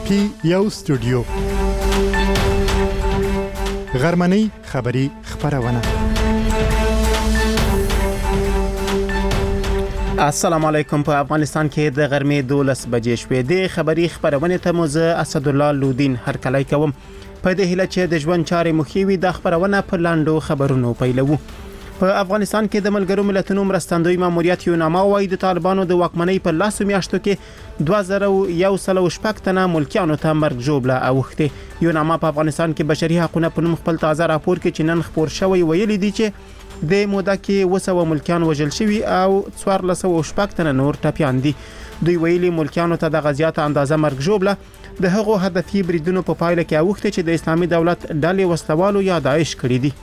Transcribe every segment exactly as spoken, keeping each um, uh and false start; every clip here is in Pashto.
پی یو سټوډیو غرمنۍ خبری خبرونه. السلام علیکم. په افغانستان کې د غرمې دولس بجې شوې د خبری خبرونه ته موزه اسدالله لودین هرکلی کوم. په دې هیله چې د ژوند چارې مخیوي د خبرونه په لاندو خبرونو پیلوو. په افغانستان کې د ملګرو ملتونو مرستندوی ماموریت یوناما وايي د طالبانو د واکمنۍ په لاسو میاشتو کې دوه زره یو سل شپږ تنه ملکیانو ته مرګ ژوبله اوښتې. یوناما په افغانستان کې بشري حقوقو په نوم خپل تازه راپور کې چې نن خبر شوی ویلي دی چې د موده کې وسو ملکیان وژل شوي او څوارلس سوه شپږ تنه نور ټپیان دي. دوی ویلي ملکیانو ته د غزیات اندازه مرګ ژوبله د هغو هدفي بریدونو په پایله کې اوښتې چې د اسلامي دولت ډلې وسلوالو یا داعش کړي دي.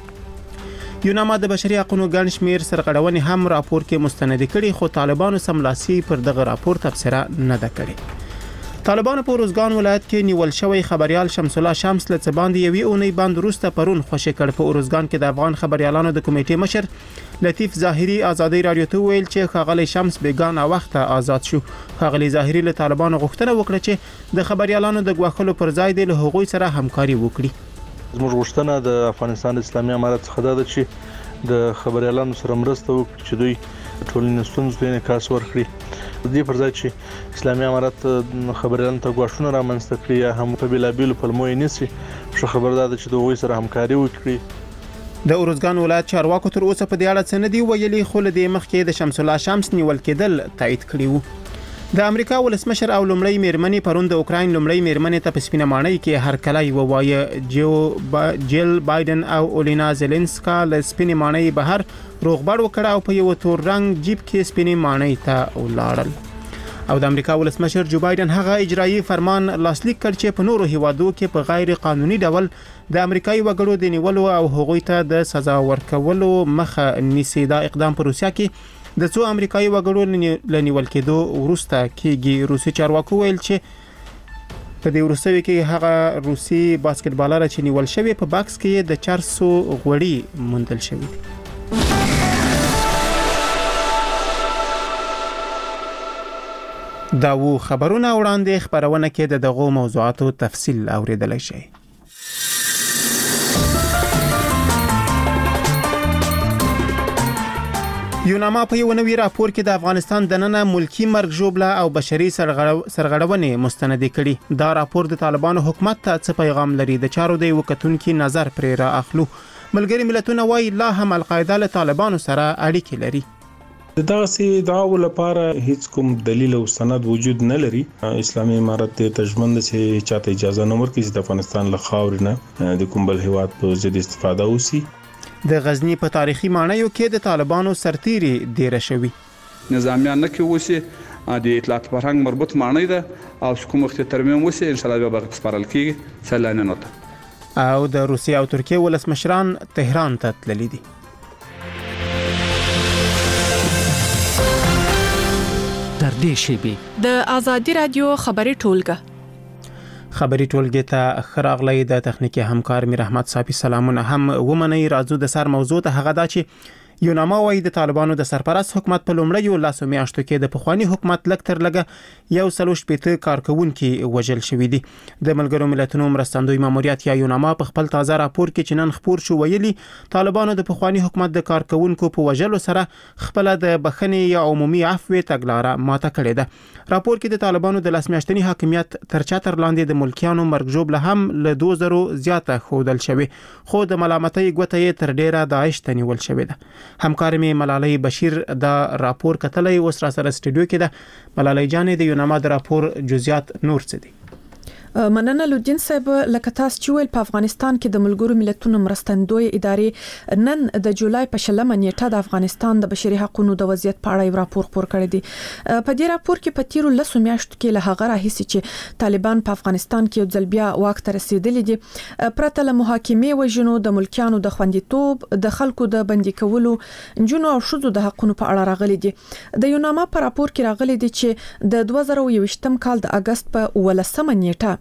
یوناما د بشري حقوقو ګڼ شمېر سرغړونې هم راپور کې مستند کړي، خو طالبانو سملاسي پر دغه راپور تبصره نه ده کړې. طالبانو په روزګان ولایت کې نیول شوی خبريال شمس الله شمس له څباندې یوې اونۍ باند وروسته پرون خوشی کړ. په روزګان کې د افغان خبريالانو د کمیټې مشر لطیف ظاهری ازادي رادیو ته ویل چې خاغلی شمس بیګانه وخت آزاد شو. خاغلی ظاهری له طالبانو غوښتنه وکړه چې د خبريالانو د غواخلو پر ځای د هغوی سره همکاري وکړي. زموږ غوښتنه د افغانستان اسلامي امارت څخه ده چې د خبريالانو سره مرسته وکړي چې دوی ټولنې ستونزې ته انعکاس ورکړي. د دې پر ځای چې اسلامي امارت خبريالانو ته غواښونه رامنځته کړي یا هم په بلابل پلمو یې نسی ښه خبردار ده چې دوی سره همکاري وکړي. د اورزګان ولایت چارواکو تر اوسه په دې اړه څه نه دی ویلي، خو له دې مخکې د شمس الله شمس نیول کېدل تایید کړي وو. د امریکا ولسمشر او لومړی میرمنې پرون د اوکراین لومړی میرمنې ته په سپینه ماڼۍ کې هرکلی ووایه. جو با جیل بایدن او اولینا زيلنسکا له سپینه ماڼۍ بهر روغبړ وکړ او په یو تور رنگ جیب کې سپینه ماڼۍ ته ولاړل. او د امریکا ولسمشر جو بایدن هغه اجرایی فرمان لاسلیک کړ چې په نورو هیوادو کې په غیر قانوني ډول د امریکایي وګړو د نیولو او هغوی ته د سزا ورکولو مخه نیسي. دا اقدام په روسیا کې د څو امریکایي وګړو لنیول کېدو وروسته کېږي. روسي چارواکو ویل چې په دې وروستیو کې هغه روسي باسکټبالر چې نیول شوی په باکس کې د چارسو غوړي موندل شوی دی. دا وو خبرونه وړاندې خبرونه کې د دغو موضوعاتو تفصیل اوریدلای شئ. یوناما په یو نوی راپور کې د افغانستان دننه ملکی مرګ ژوبله او بشري سرغړونې مستند کړي. دا راپور د طالبانو حکومت ته څه پیغام لري؟ د چارو د وکتونکو نظر پرې را اخلو. ملګری ملتونه وايي لا هم القاعده له طالبانو سره اړیکې لري. دغه سي دعوه لپاره هیڅ کوم دلیل او سند وجود نه لري. اسلامي امارت ته تجمند چې چاته اجازه نه ورکړي چې د افغانستان له خاورې نه د کوم بل هیواد په ضد استفاده وشي. د غزنی په تاریخي ماڼیو کې د طالبانو سرتيري ډیره شوی. نظامیان نه کې وسی د اطلاعات فرهنګ مربوط ماڼۍ ده او کوم وخت ترمیم وسی ان شاء الله به سپارل کیږي سلانه نوته. او د روسیې او ترکیې ولسمشران تهران ته تللي دي. در دې شیبې د ازادي رادیو خبري ټولګه خبري ټولګه ته خراغلی د تخنیکی همکار میر احمد صافي سلامونه. هم ومني راځو د سر موضوع ته هغه دا چې یوناما وايي د طالبانو د سرپرست حکومت په لومړیو لاسو میاشتو کې د پخوانی حکومت لک تر لګه یو سل شپږ کارکونکو وژل شوې دي. د ملګرو ملتونو مرستندوی ماموریت یا یوناما په خپل تازه راپور کې چې نن خبر شو ویلي طالبانو د پخوانی حکومت د کارکونکو په وژلو سره خپل د بخښنې یا عمومي عفو تګلارې ماته کړې ده. راپور کې د طالبانو د لاسمیاشتنی حاکمیت تر چتر لاندې د ملکیانو مرګ ژوبله هم له دوه زره زیاته خودل شوی، خو د ملامتۍ ګوته یې تر ډیره داعش ته نیول شوی ده. همکار می ملالۍ بشیر دا راپور کتلې و سره سره سټوډیو کې ده. ملالۍ جانې د یوناما د راپور جزئیات نور څه دي؟ مننه لودین صاحب. لکه تاسو چې ویل په افغانستان کې د ملګرو ملتونو مرستندوی ادارې نن د جولای په شلمه نیټه د افغانستان د بشري حقوقو د وضعیت په اړه راپور خپور کړی دی. په دې راپور کې په تیرو لسو میاشتو کې له هغه راهیسي چې طالبان په افغانستان کې یو ځل بیا واک ته رسیدلی دي پرته له محاکمې وژنو د ملکیانو د خوندیتوب د خلکو د بندي کولو جنو او شذو د حقوقو په اړه راغلي دي. د یوناما په راپور کې راغلي دي چې د دوه زره یو کال د اگست په ولسمه نیټه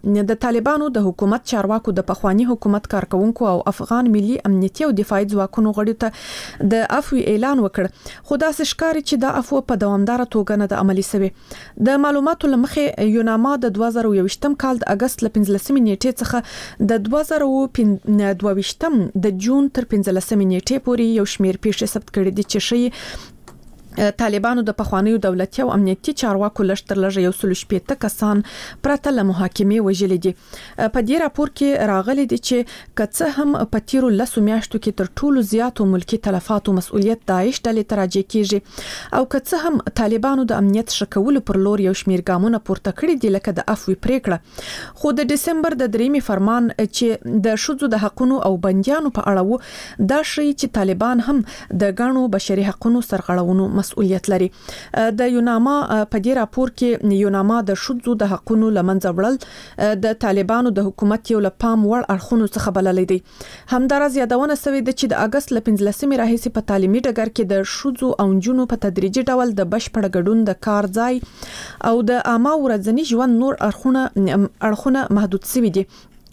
د طالبانو د حکومت چارواکو د پخوانی حکومت کارکونکو او افغان ملي امنیتي او دفاعي ځواکونو غړو ته د عفو اعلان وکړ، خو دا ښکاري چې دا عفو په دوامدار توګه نه د عملي شوی. د معلوماتو لمخې یوناما د دوه زره یوویشتم کال د اگست ل پنځلسمې نیټې څخه د دوه زره دوه ویشتم د جون تر پنځلسمې نیټې پورې یو شمېر پیښې ثبت کړي دي چې شي طالبانو د پخوانیو دولتي او امنیتي چارواکو لشتر لږ یو سل شپږ کسان پرته له محاکمې وژلي دي. په دې راپور کې راغلي دي چې کڅه هم په تیرو لسو میاشتو کې تر ټولو زیاتو ملکی تلفاتو مسؤلیت داعش ډلې ته راجع کیږي او کڅه هم طالبانو د امنیت شکولو پر لور یو شمېر ګامونه پورته کړي دي لکه د عفو پریکړه. خو د دسمبر د دریمې فرمان چې د شذو د حقونو او بنديانو په اړه وو دا شی چې طالبان هم د غاڼو بشري حقونو سرغړونو مسؤلیت لري. د یوناما په دې راپور کې یوناما د شذو د حقونو لمنځه وړل د طالبانو د حکومت یو لپام وړ اړخونو څخه بللې دي. همدارس یادونه شوې ده چې د اگست ل پنځلسمې راهیسې په تعلیمي ډګر کې د شذو او نجونو په تدریجي ډول د بشپړ ګډون د کار ځای او د عامه ورځني ژوند نور اړخونه اړخونه محدود شوي دي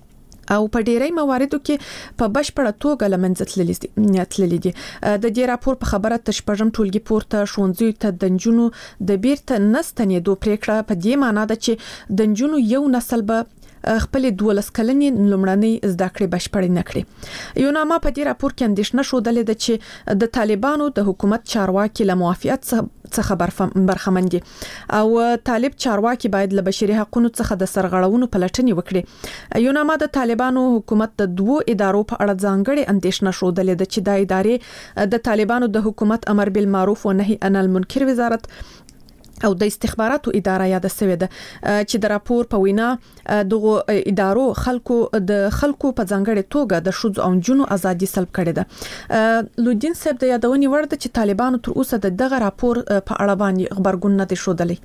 او په ډیری مواردو کې په بشپړه توګه لمنځه تللي دي. د دې راپور په خبره تشپږم ټولګي پورته ښوونځیو ته د نجونو د بیرته نستنېدو پریکړه په دې معنی ده چې د نجونو یو نسل به خپل دولس کلنې لومړنۍ زده کړې بشپړې نه کړي. یوناما په دې راپور کې اندېښنه ښودلې ده چې د طالبانو د حکومت چارواکي له موافقت څخه برخمن دي او طالب چارواکي باید له بشري حقوقو څخه د سرغړونو پلټنې وکړي. یوناما د طالبانو حکومت د دوو ادارو په اړه ځانګړې اندېښنه ښودلې ده چې دا ادارې د طالبانو د حکومت امر بالمعروف و نهي عن المنکر وزارت او د استخباراتو اداره یاد شوې ده چې د راپور په وینا دغه ادارو خلکو د خلکو په ځانګړي توګه د شذو او جنو ازادي سلب کړې ده. لودین صاحب د یادونې وړ ده چې طالبانو تر اوسه د دغه راپور په اړه باندې خبرګون نه دي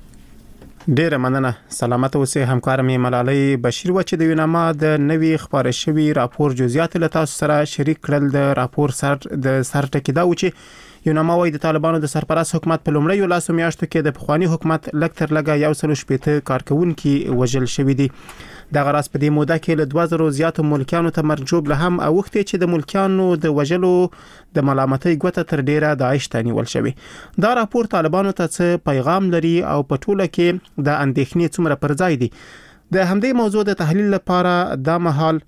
ښودلې. ډیره مننه. سلامت اوسئ. همکار مې ملالۍ بشیر و چې د یوناما د نوي خبره شوی راپور جزئیات له تاسو سره شریک کړل. د راپور سر د سر ټکی دا و چې یوناما وايي د طالبانو د سرپرست حکومت په لومړیو لاسو میاشتو کې د پخوانی حکومت لږ تر لږه یو سل شپږ کارکونکي وژل شوي دي. د غراس په دې موده کې له دوه زره زیاتو ملکیانو ته مرجوب له هم اوختي چې د ملکیانو د وژلو د ملامتۍ ګوته تر ډیره داعش ته نیول شوی. دا راپور طالبانو ته څه پیغام لري او په ټوله کې د اندېښنې څومره پر ځای دي؟ د همدې موضوع د تحلیل لپاره دا مهال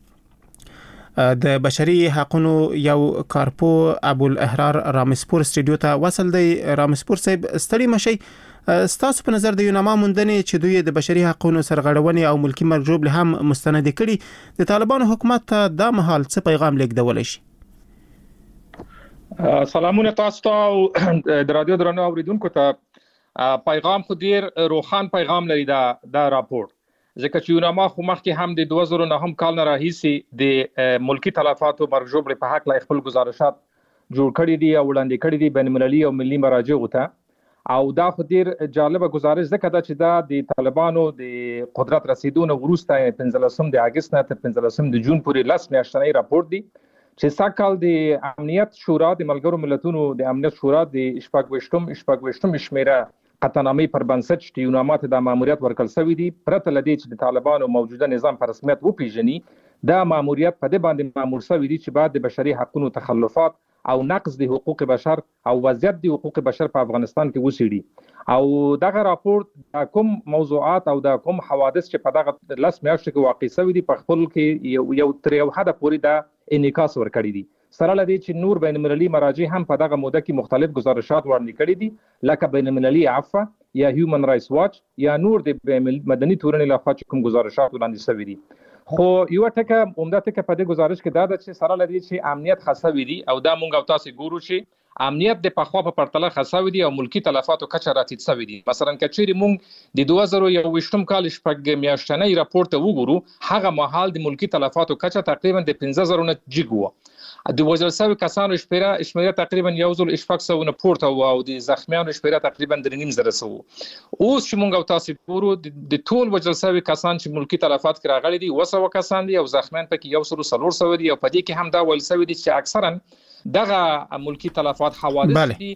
د بشري حقوقو یو کارپو ابو الاحرار رامسپور سټډیو ته وصل دی. رامسپور صاحب ستړي مشي، ستاسو په نظر د یوناما موندنې چې دوی د بشري حقوقو سرغړونې او ملکی مرجوب له هم مستند کړي د طالبانو حکومت ته دا مهال څه پیغام لیږدول شي؟ سلامونه تاسو ته د رادیو درنو اوریدونکو ته. پیغام خو ډیر روخان پیغام لري دا د راپور، ځکه چې یوناما خو مخکې هم د دوه زره نهم کال نه راهیسې د ملکی تلفاتو مرجوب په حق لا خپل گزارشات جوړ کړي دي او وړاندې کړي دي بین المللي او ملي مراجعو ته. او دا خو ډیر جالبه گزارش ځکه دا چې دا د طالبانو د قدرت رسیدونه وروسته پنځلسم د اگست نه تر پنځلسم د جون پورې لس میاشتنی راپور دی چې ساکال د امنیت شورا د ملګرو ملتونو د امنیت شورا د شپږویشتم شپږویشتم شمیره قطعنامې پر بنسټ چې یوناما ته د ماموریت ورکړل شوی دی پرته لدی چې د طالبانو موجوده نظام پر رسمیت وپیژني. دا ماموریت په دې باندې مامور شوی دی چې بعد د بشري حقوقو تخلفات او نقض د حقوق بشر او وضعیت د حقوق بشر په افغانستان کې وسیړي. او دغه راپور د کوم موضوعات او د کوم حوادث چې په دغه لس میاشتو کې واقع شوی دي په خپل کې یو یو تر یو حد پورې دا انعکاس ورکړي دي. سره لدی چې نور بین المللي مراجع هم په دغه موده کې مختلف گزارشات وړاندې کړي دي لکه بین المللي عفو یا هیومن رائټس واچ یا نور د مدني تورنې لخوا چې کوم گزارشات وړاندې شوي دي. خو یو ټکه عمده ټکه په دې گزارش کې دا ده چې سره لدی چې امنیت خاصوي دي او دا مونږ او تاسو ګورو چې امنیت د پخوا په پرتله خاصوي دي او ملکی تلفاتو کچه راتید شوی دي. مثلا کچېری مونږ د دوه زره یوویشتم کال شپږ میاشتنی راپور ته وګورو هغه مهال د ملکی تلفاتو کچه تقریبا د پنځه زره نه جګ و. د وژل شوي کسانو شمیره شمیره تقریبا یو زر شپږ سوه نه پورته و او د زخمیانو شمیره تقریبا درې نیم زره سوه. اوس چې مونږ او تاسو ګورو د ټول وژل شوي کسان چې ملکی تلفات کې راغلي دي اوه سوه کسان دي او زخمیان پکې یو سل څلور سوه دي او په دې کې هم دا ویل شوی دي چې اکثرا دغه ملکی تلفات حوادث دي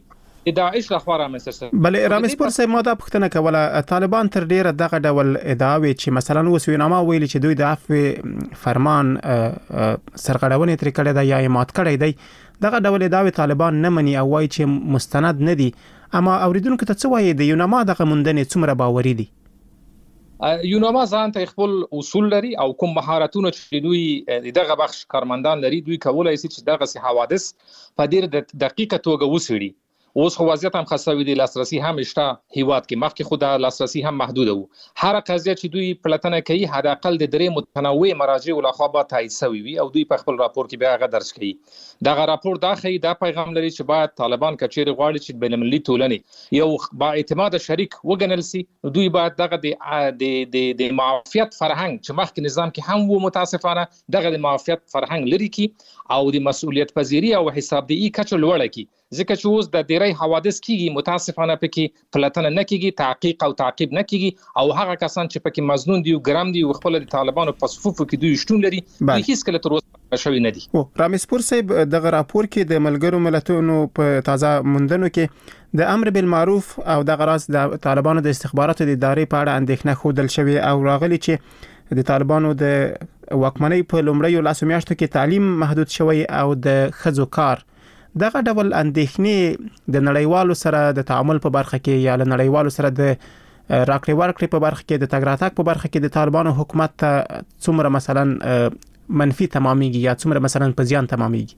د داعش لخوا رامنځته. بلې رامز پور صاحب ما دا پوښتنه کوله، طالبان تر ډیره دغه ډول ادعاوي چې مثلا اوس وینما ویلي چې دوی د عفو فرمان سرغړونې ترې کړې ده یا یې مات کړی دی، دغه ډول ادعاوي طالبان نه مني او وایي چې مستند نه دي. اما اوریدونکو ته څه وایي د یونما دغه موندنې څومره باوري دي؟ یونما ځان ته خپل اصول لري او کوم مهارتونه چې دوی دغه بخش کارمندان لري، دوی کولای شي چې دغه سي حوادث په ډیر دقیقه توګه وڅېړي. اوس خو وضعیت هم خاصوي دي، لاسرسي هم شته هیواد کې، مخکې خو د لاسرسي هم محدود وو. هر قضیه چې دوی پلټنه کوي حد اقل د درې متنوع مراجع لخوا به تایید شوی وي او دوی په خپل راپور کې بیا هغه درج کوي. دغه راپور دا ښیي، دا پیغام لري چې باید طالبان کچېرې غواړي چې بین المللي ټولنې یو با اعتماد شریک وګڼل سي، دوی باید دغه د د د معافیت فرهنګ چې مخکې نظام کې هم وو متاسفانه دغه د معافیت فرهنګ لري کی او د مسؤلیت پذیری او حسابدهی کچه لوړه کی. ځکه چې اوس د ډیری حوادث کیږي متاسفانه پکې پلټنه نه کیږي، تحقیق او تعقیب نه کیږي او هغه کسان چې پکې مظنون دي او ګرام دي او خپل د طالبانو په صفوفو کې دوی شتون لري، دوی هیڅ کله تر اوسه شوی نه دي. او رامز پور صاحب دغه راپور کې د ملګرو ملتونو په تازه موندنو کې د امر بالمعروف او دغه راز د طالبانو د استخباراتو د ادارې په اړه اندېښنه ښودل شوې او راغلي چې د طالبانو د واکمنۍ په لومړیو لاسو میاشتو کې تعلیم محدود شوی او د ښځو کار. دغه ډول اندېښنې د نړیوالو سره د تعامل په برخه کې یا له نړیوالو سره د راکړې ورکړې په برخه کې د تګ راتګ په برخه کې د طالبانو حکومت ته څومره مثلا منفي تمامېږي یا څومره مثلا په زیان تمامېږي؟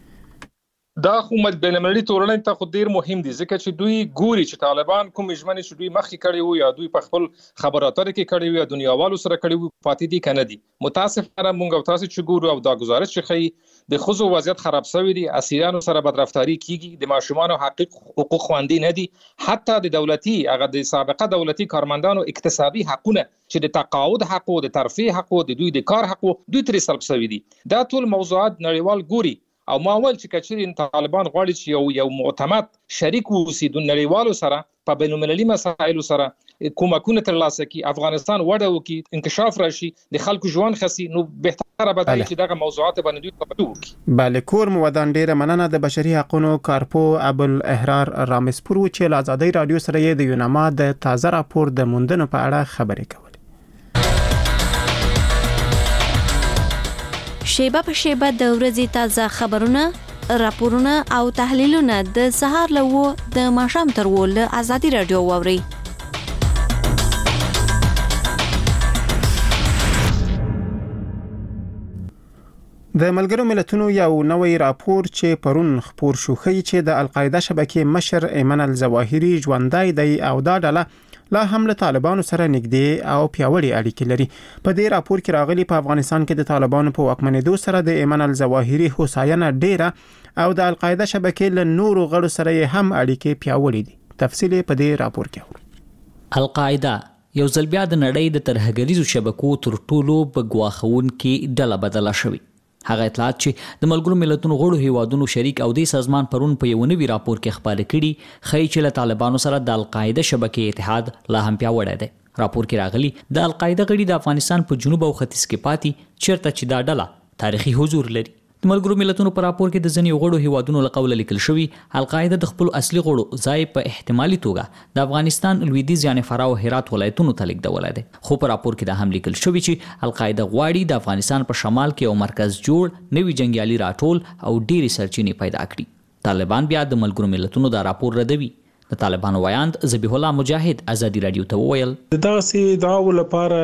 دا خو بین المللي ټولنې ته خو ډیر مهم دي، ځکه چې دوی ګوري چې طالبان کوم ژمنې چې دوی مخکې کړي وو یا دوی په خپل خبراتو کې کړي وو یا دنیاوالو سره کړي وو پاتې دي کنه دي. متاسفانه مونږ او تاسو چې ګورو او دا گزارش چې خي د خزو وضعیت خراب شوی دي، اسیرانو سره بدرفتاری کیږي، د ماشومانو حقوق حقوق خوندي نه دي، حتی د دولتي هغه د سابقه دولتي کارمندانو اکتسابي حقونه چې د تقاعد حق او د ترفیع حق او د دوی د کار حق دوی ترې سلب شوی دي. دا ټول موضوعات نړیوال ګوري او ما ول چې کچري طالبان غواړي چې یو یو معتمد شریک ووسی د نړیوالو سره په بین المللي مسایلو سره کومکونه ترلاسه کی، افغانستان وړه وکي، انکشاف راشي، د خلکو ژوند خسي، نو بهتره به چې دغه موضوعات باندې دوی خبرې وکړي. بله کور مو ودان ډیره مننه د بشري حقوقو کارپو ابوالاحرار رامز پور چې له آزادۍ رادیو سره یې د یونما د تازه راپور د موندنو په اړه خبرې کولې. شیبه په شیبه د ورځې تازه خبرونه، راپورونه او تحلیلونه د سهار له و د ماښام تر و له آزادۍ رادیو واوري. د ملګرو ملتونو یو نوې راپور چې پرون خپور شو ښیي چې د القاعده شبکې مشر ایمن الظواهري ژوندی دی او دا ډله لا هم له طالبانو سره نږدې او پیاوړي اړیکې لري. په دې راپور کې راغلي په افغانستان کې د طالبانو په واکمنېدو سره د ایمن الظواهري هوساینه ډیره او د القاعده شبکې له نورو غړو سره هم اړیکې پیاوړي دي. تفصیل په دې راپور کې اورئ. القاعده یو ځل بیا د نړۍ د ترهګریزو شبکو تر ټولو په ګواښونکې ډله بدله شوې. هغه اطلاعات چې د ملګرو ملتونو غړو هیوادونو شریک او د سازمان پرون په یو نوي راپور کې خبرې کړي ښیي چې له طالبانو سره د القاعده شبکې اتحاد لا هم پیاوړی دی. راپور کې راغلي د القاعده غړي د افغانستان په جنوب او ختیځ کې پاتې چیرته چې دا ډله تاریخي حضور لري. د ملګرو ملتونو په راپور کې د ځینې غړو هیوادونو له قوله لیکل شوی القاعده د خپل اصلي غړو ځای په احتمالي توګه د افغانستان لویدیځ یعنی فراه او هرات ولایتونو ته لیږدولی دی. خو په راپور کې دا هم لیکل شوی چې القاعده غواړي د افغانستان په شمال کې یو مرکز جوړ، نوي جنګیالي راټول او ډېرې سرچینې پیدا کړي. طالبان بیا د ملګرو ملتونو دا راپور ردوي. د طالبانو ویاند ذبیح الله مجاهد آزادي رادیو ته وویل دغه سي دعاو لپاره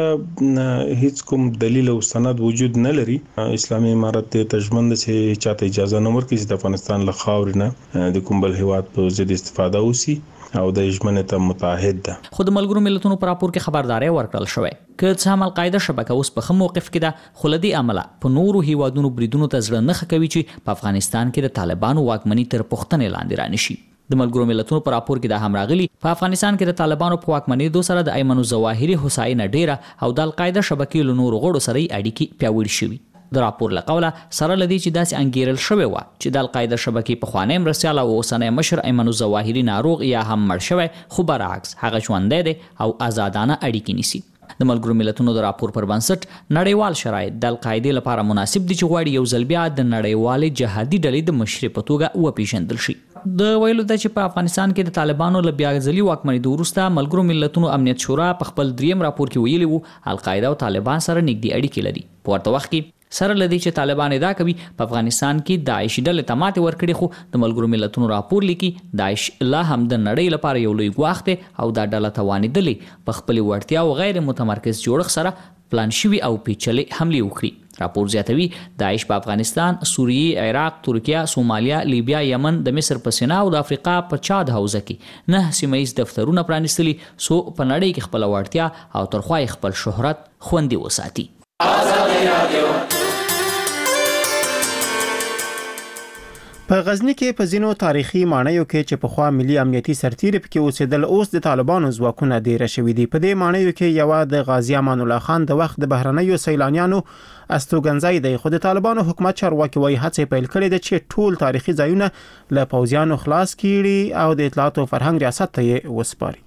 هیڅ کوم دلیل او سند وجود نه لري. اسلامي امارت ته تجمند چې چاته اجازه نه ورکړي چې د افغانستان له خاورې نه د کوم بل هیواد په ضد استفاده وسی او د ژمنې ته متعهد ده. خو د ملګرو ملتونو په راپور کې خبرداري ورکړل شوې که څه هم القاعده شبکه اوس په ښه موقف کې ده، خو له دې امله په نورو هیوادونو بریدونو ته زړه نه ښه کوي چې په افغانستان کې د طالبانو واکمني تر پوښتنې لاندې رانشي. د ملګرو ملتونو په راپور کې دا هم راغلي په افغانستان کې د طالبانو په واکمنېدو سره د ایمن الظواهري هوساینه ډیره او د القاعده شبکې له نورو غړو سره اړیکې پیاوړې شوي. د راپور له قوله سره لدی چې داسې انګیرل شوی و چې د القاعده شبکې په خوانی مرسیال او اوسنی مشر ایمن الظواهري ناروغ یا هم مړ شوی، خو برعکس هغه ژوندی دی او آزادانه اړیکې نیسي. د ملګرو ملتونو د راپور پر بنسټ نړیوال شرایط د القاعده لپاره مناسب دي چې غواړي یو ځل بیا د نړیوالې جهادي ډلې د مشري په توګه وپیژندل شي. د ویلو د چې په افغانستان کې د طالبانو له بیا ځلي واکمنۍ وروسته ملګرو ملتونو امنیت شورا په خپل دریم راپور کې ویلي وو القاعده او طالبان سره نږدې اړیکې لري. په ورته وخت کې سره لدی چې طالبان ادعا کوي په افغانستان کې داعش ډلې ته ماتې ورکړي، خو د ملګرو ملتونو راپور لیکي داعش لا هم د نړۍ لپاره یو لوی ګواښ دی او دا ډله توانېدلې په خپل وړتیا او غیر متمرکز جوړښت سره پلان شوي او پیچلې حملې وکړي. راپور زیاتوي داعش په افغانستان، سوریه، عراق، ترکیه، سومالیا، لیبیا، یمن، د مصر په سینا او د افریقا په چاد حوزه کې نه سیمایي دفترونه پرانیستلي سو په نړۍ کې خپل وړتیا او ترخوای خپل شهرت خوندي وساتي. په غزنی کې په ځینو تاریخي ماڼیو کې چې په خوا ملي امنیتي سرتیري پکې اوسېدل اوس د طالبانو ځواکونه ډیر شوي دي. په دې ماڼیو کې یو د غازی امان الله خان د وخت د بهرنیو سیلانیانو استوګنځای دی، خو د طالبانو حکومت چارواکي وايي هڅې پیل کړې ده چې ټول تاریخي ځایونه له پوځیانو خلاص کړي او د اطلاعات او فرهنګ ریاست ته یې وسپاري.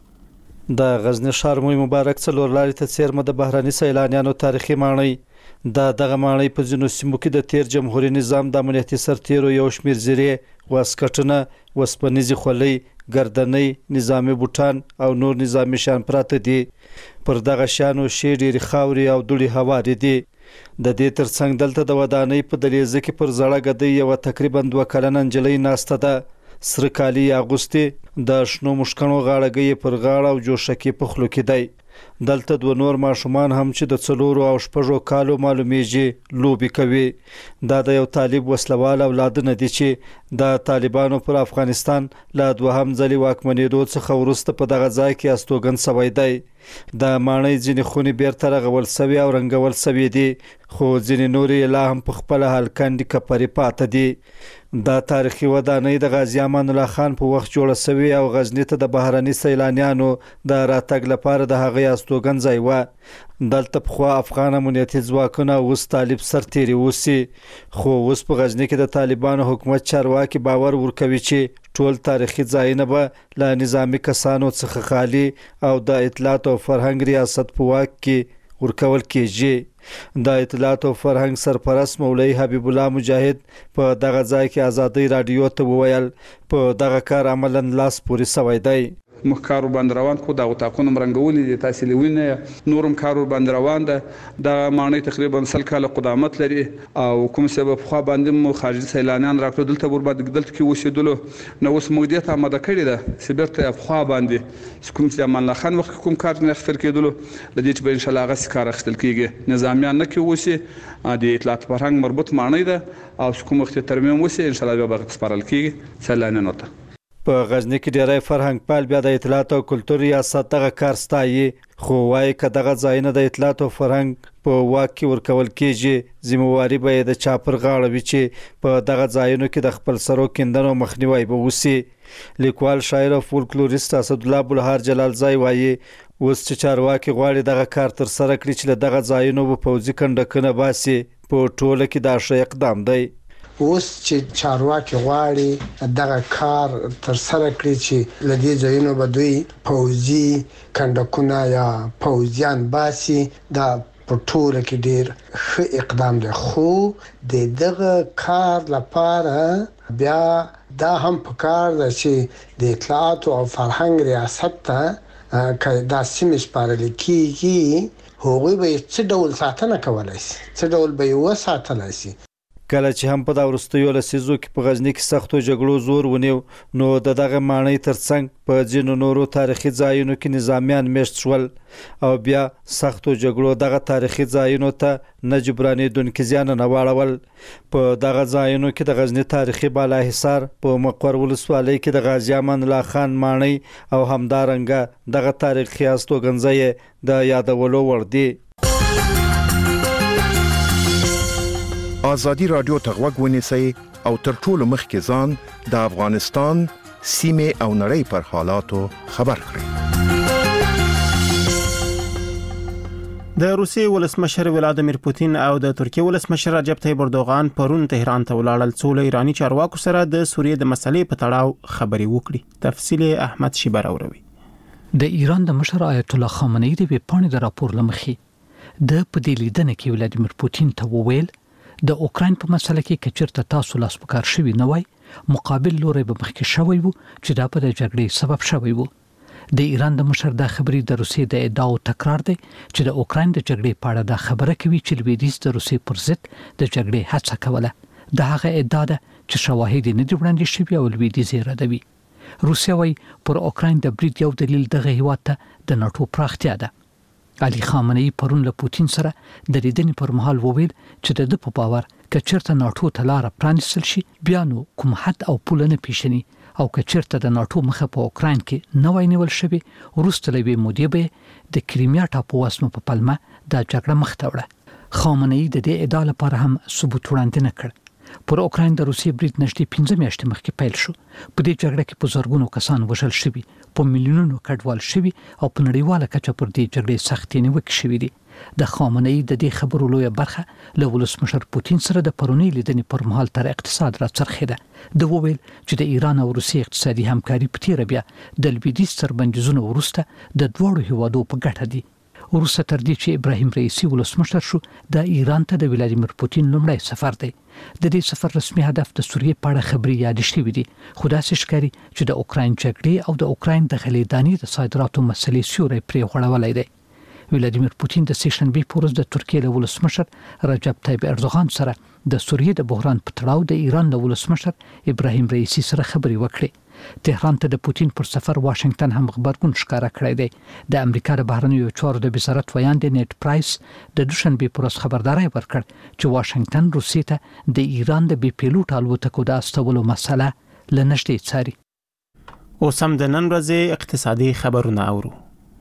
د غزنی ښار موي مبارک څلور لارې ته څیرمه د بهرني سیلانیانو تاریخي ماڼۍ دا دغه ماڼۍ په ځینو سیمو کې د تیر جمهوریت نظام د امنیتي سرتیرو یو شمیر زیرې، واسکټونه، وسپنیزې خولۍ، ګردنۍ، نظامي بوټان او نور نظامي شیان پراته دي. پر دغه شیانو شی ډېرې خاورې او دوړې هوارې دي. د دې ترڅنګ دلته د ودانۍ په دهلیزه کې پر زړه ګدۍ یوه تقریبا دوه کلنه نجلۍ ناسته ده. سره کالي اغوستې، د شنو مشکڼو غاړګۍ پر غاړه او جوشکې په خولو کې دی. دلته دوه نور ماشومان هم چې د څلورو او شپږو کالو معلومیږي لوبي کوي. دا د یو طالب وسلوال اولادونه دي چې د طالبانو پر افغانستان له دوهم ځلې واکمنېدو څخه وروسته په دغه ځای کې استوګن شوی دی. د ماڼۍ ځینې خونې بیرته رغول سوي او رنګول سوي دي، خو ځینې نورې لا هم په خپله هلکندې کپرې پاته دي. دا تاریخي ودانۍ د غازی امان الله خان په وخت جوړه سوي او غزنی ته د بهرني سیلانیانو د راتګ لپاره د هغې استوګنځای وه. دلته پخوا افغان امنیتي ځواکونه اوس طالب سرتیري اوسي، خو اوس په غزنی کې د طالبانو حکومت چارواکي باور ورکوي چې ټول تاریخي ځایونه به له نظامي کسانو څخه خالي او د اطلاعات او فرهنګ ریاست په واک کې ورکول کېږي. د اطلاعات او فرهنګ سرپرست مولوي حبیب الله مجاهد په دغه ځای کې آزادۍ رادیو ته وویل په دغه کار عملاً لاس پورې سوی دی. موږ کار باندې روان کو د غوتاکونو مرنګولې د تحصیلي وینه نورم کار باندې روان ده. د ماڼۍ تقریبا سل کاله قدامت لري او کوم سبب خو باندې مو خارجي سیلانیان راکړل دلته ور باندې دلته کې وسیدلو نو اوس موږ دې ته آماده کړی ده چې بیرته خو باندې کوم چې امان الله خان وخت کوم کار نه اختر کېدلو لدې چې به ان شاء الله غس کار اختل کېږي. نظامیان نه کې وسی د اطلاعات فرهنګ مربوط ماڼۍ ده او کوم وخت ترمیم وسی ان شاء الله به سپارل کېږي سیلانیانو ته. په غزنی کې ډیری فرهنګ پال بیا د اطلاعات او کلتور ریاست دغه کار ستایي، خو وايي که دغه ځایونه د اطلاعات او فرهنګ په واک کې ورکول کېږي ذمہواري به د چا پر غاړه وي چې په دغه ځایونو کې د خپل سرو کیندنو مخنیوي به وسي. لیکوال، شاعر او فولکلوریست اسدالله بلهار جلالزای وايي اوس چې چارواکي غواړي دغه کار تر سره کړي چې له دغه ځایونو به پوځي کنډکونه باسي په ټوله کې دا ښه اقدام دی. اوس چې چارواکي غواړي دغه کار تر سره کړي چې لدې ځایونو به دوی پوځي کنډکونه یا پوځیان باسي، دا په ټوله کې ډیر ښه اقدام دی. خو د دغه کار لپاره بیا دا هم پکار ده چې د اطلاعات او فرهنګ ریاست ته که دا سیمې سپارل کېږي هغوی به څه ډول ساتنه کولی شي، څه ډول به یې وساتلی شي. کله چې هم په دا وروستیو لسیزو کې په غزنی کې سختو جګړو زور ونیو نو د دغه ماڼۍ ترڅنګ په ځینو نورو تاریخي ځایونو کې نظامیان میشت شول او بیا سختو جګړو دغه تاریخي ځایونو ته نه جبرانېدونکي زیانونه واړول. په دغه ځایونو کې د غزنی تاریخي بالاحصار په مقر ولسوالۍ کې د غازی امان الله خان ماڼۍ او همدارنګه دغه تاریخي استوګنځای د یادولو وړ دي. آزادی رادیو ته غوږ ونیسئ او تر ټولو مخکې ځان د افغانستان سیمې او نړۍ پر حالاتو خبر کړئ. د روسیې ولسمشر ولادیمیر پوتین او د ترکیې ولسمشر رجب طیب اردوغان پرون تهران ته ولاړل څو له ایرانی چارواکو سره د سوریې د مسلې په تړاو خبرې وکړي. تفصیل احمد شیبر اوروي. د ایران د مشر آیت الله خامنه‌ای د ویبپاڼې د راپور لمخې د په دې لیدنه کې ولادیمیر پوتین ته وویل د اوکراین په مسله کې کچرته تاسو لاس پکار شوی نه وای مقابل لوري به مخکې شوی وو چې دا په جګړې سبب شوی وو. د ایران د مشر د خبرې د روسیې د ادعاو تکرار دی چې د اوکراین د جګړې په اړه د خبره کوي چې لویدیځ د روسیې پر ضد د جګړې هڅه کوله. د هغه ادعا ده چې شواهد نه دي وړاندې شوي او لویدیځ یې ردوي. روسیا وايي پر اوکراین د برید یو دلیل دغه هیواد ته د ناتو پراختیا ده. علي خامنه‌ای پرون له پوتین سره د لیدنې پر مهال وویل چې د په باور که چیرته ناتو ته لار پرانیستل شي بیا نو کوم حد او پوله نه پیژني او که چیرته د ناتو مخه په اوکراین کې نه وای نیول شوی وروسته لوي مودې به د کریمیا ټاپو وسمو په پلمه د جګړه مخ ته وړه. خامنه‌ای د دې ادعا لپاره هم ثبوت وړاندې نه کړ. پر اوکراین د روسیې برید نږدې پنځه میاشتې مخکې پیل شو. په دې جګړه کې په زرګونو کسان وژل شوي، په میلیونونو کډوال شوي او په نړیواله کچه پر دې جګړې سختې نیوکې شوي دي. د خامنه‌ای د دې خبرو لویه برخه له ولسمشر پوتین سره د پرونی لیدنې پر مهال تر اقتصاد را څرخېده. د وویل چې د ایران او روسیې اقتصادي همکاري په تیره بیا د لویدیځ تر بندیزونو وروسته د دواړو هیوادو په ګټه دي. وروسته تر دې چې ابراهیم رئیسی ولسمشر شو د ایران ته د ولادیمیر پوتین لومړی سفر دی. د دې سفر رسمي هدف د سوریې په اړه خبري یاد شوی دی، خو داسې ښکاري چې د اوکراین جګړې او د اوکراین د غلې دانې د صادراتو مسلې سیوری پرې غوړولی دی. ولادیمیر پوتین د سېشنبې په ورځ د ترکیې له ولسمشر رجب طیب اردوغان سره د سوریې د بحران په تړاو د ایران له ولسمشر ابراهیم رئیسی سره خبري وکړې. تهران ته د پوتین پر سفر واشنگټن هم خبرګون ښکارا کړی دی. د امریکا د بهرنیو چارو د وزارت ویاند نیټ پرایس د دوشنبه پر ورځ خبرداري ورکړ چې واشنگټن روسیې ته د ایران د بي پیلوټ الوتکو د استولو مسله لنشته څاري. اوس هم د نن ورځې اقتصادي خبرونه اورو.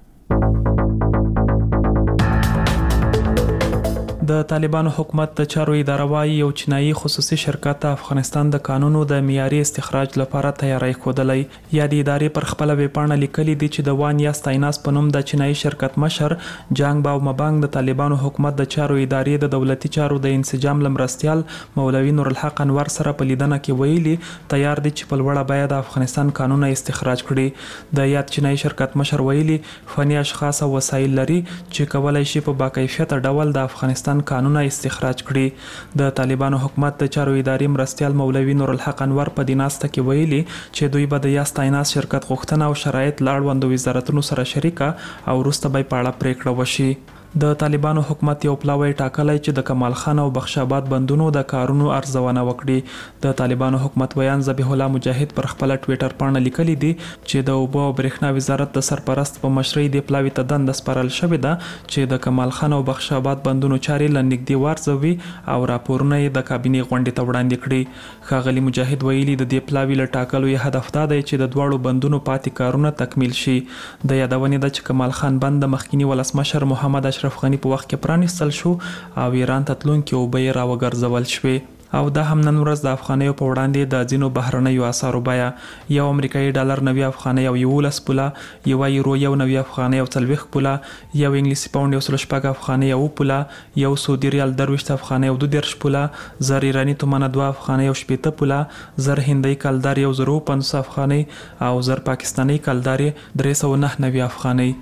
د طالبانو حکومت د چارو اداره وايي یو چینایي خصوصي شرکت افغانستان د قانونو د معیاري استخراج لپاره تیاری ښودلی. یا د ادارې پر خپل ویبپاڼه لیکلي دي چې د وان یا ستایناس په نوم د چینایي شرکت مشر جانګ باو مبانګ د طالبانو حکومت د چارو ادارې د دولتي چارو د انسجام لمرستيال مولوي نور الحق انور سره په لیدنه کې ویلي تیار دي چې په لوړه بیه د افغانستان قانونه استخراج کړي. د یاد چینایي شرکت مشر ویلي فني اشخاص او وسایل لري چې کولای شي په باکیفیت ډول د افغانستان قانونه استخراج کړي. د طالبانو حکومت د چارو ادارې مرستيال مولوي نور الحق انور په دیناسته کې ویلي چې دوی به د یا ستایناس شرکت غوښتنه او شرایط لاړوند وزارتونو سره شریکه او وروسته به په اړه پریکړه وشي. د طالبانو حکومت یو پلاوی ټاکلی چې د کمال خان او بخش آباد بندونو د کارونو ارزونه وکړي. د طالبانو حکومت ویان ذبیح الله مجاهد پر خپل ټوئیټر پاڼه لیکلی دی چې د اوبو او برېښنا وزارت د سرپرست په مشرۍ د پلاوی ته دنده سپارل شوې ده چې د کمال خان او بخش آباد بندونو چارې له نږدې وارزوي او راپورونه یې د کابینې غونډې ته وړاندې کړي. ښاغلي مجاهد ویلي د دې پلاوی له ټاکلو یې هدف دا دی چې د دواړو بندونو پاتې کارونه تکمیل شي. د یادونې ده چې کمال خان بند د مخکینی ولسمشر محمد اشرف غنی په وخت کې پرانیستل شو او ایران ته تلونکي اوبه یې راوګرځول شوې. او دا هم نن ورځ د افغانیو په وړاندې د ځینو بهرنیو اسعارو بیه یو امریکایي ډالر نوي افغانۍ او یولس پوله، یو یورو یو نوي افغانۍ او څلوېښت پوله، یو انګلیسي پاونډ یو سل شپږ افغانۍ او پوله، یو سعودي ریال درویشت افغانۍ او دوه دېرش پوله، زر ایراني تومنه دوه افغانۍ او شپېته پوله، زر هندۍ کلدار یو زر اوه پنځوس افغانۍ او زر پاکستاني کلدار درې سوه نهه نوي افغانۍ.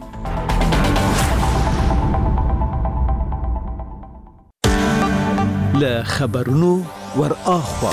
له خبرونو ور اخوا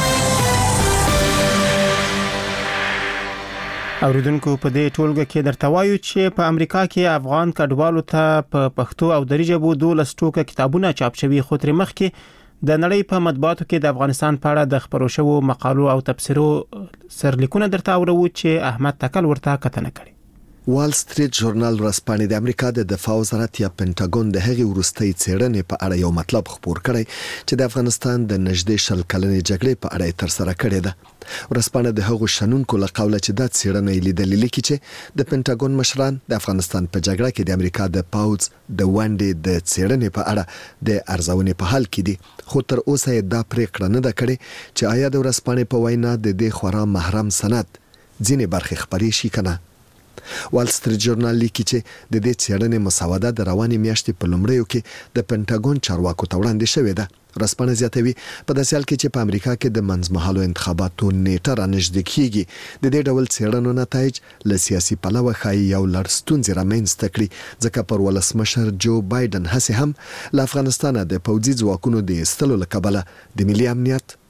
اوریدونکو په دې ټولګه کې درته وایو چې په امریکا کې افغان کډوالو ته په پښتو او دري ژبو دولس ټوکه کتابونه چاپ شوي، خو تر مخکې د نړۍ په مطبوعاتو کې د افغانستان په اړه د خبرو شوو مقالو او تبصرو سرلیکونه درته اورو چې احمد تکل ورته کتنه کړي. وال سټریټ ژورنال ورځپاڼې د امریکا د دفاع وزارت یا پینټاګون د هغې وروستۍ څېړنې په اړه یو مطلب خپور کړی چې د افغانستان د نږدې شل کلنې جګړې په اړه ترسره کړې ده. ورځپاڼه د هغو شنونکو له قوله چې دا څېړنه لیدلې لیکي چې د پینټاګون مشران د افغانستان په جګړه کې د امریکا د پاوځ د ونډې د څېړنې په اړه د ارزونې په حال کې دي، خو تر اوسه یې دا پریکړه نه ده کړې چې آیا د ورځپاڼې په وینا د دې خورا محرم سند ځینې برخې خپرې شي کنه. وال سټریټ ژورنال لیکي چې د دې څېړنې مسوده د روانې میاشتې په لومړیو کې د پینټاګون چارواکو ته وړاندې شوې ده. ورځپاڼه زیاتوي په داسې حال کې چې په امریکا کې د منځمهالو انتخاباتو نیټه رانږدې کیږي، د دې ډول څېړنو نتایج له سیاسي پلوه ښایي یو لړ ستونزې رامنځته کړي، ځکه پر ولسمشر جو بایدن هسې هم له افغانستانه د پوځي ځواکونو د ایستلو له کبله د ملي امنیت